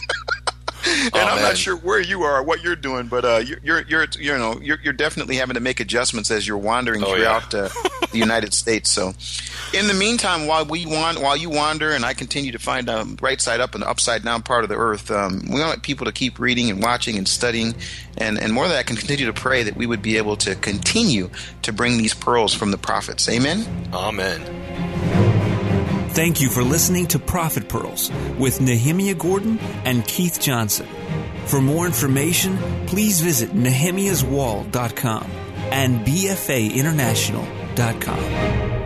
And oh, I'm man. not sure where you are, or what you're doing, but uh, you're, you're, you're, you know, you're, you're definitely having to make adjustments as you're wandering oh, throughout yeah. uh, the United States. So, in the meantime, while we want, while you wander, and I continue to find the um, right side up and the upside down part of the earth, um, we want people to keep reading and watching and studying, and and more than that, can continue to pray that we would be able to continue to bring these pearls from the prophets. Amen. Amen. Thank you for listening to Prophet Pearls with Nehemiah Gordon and Keith Johnson. For more information, please visit nehemiahs wall dot com and b f a international dot com.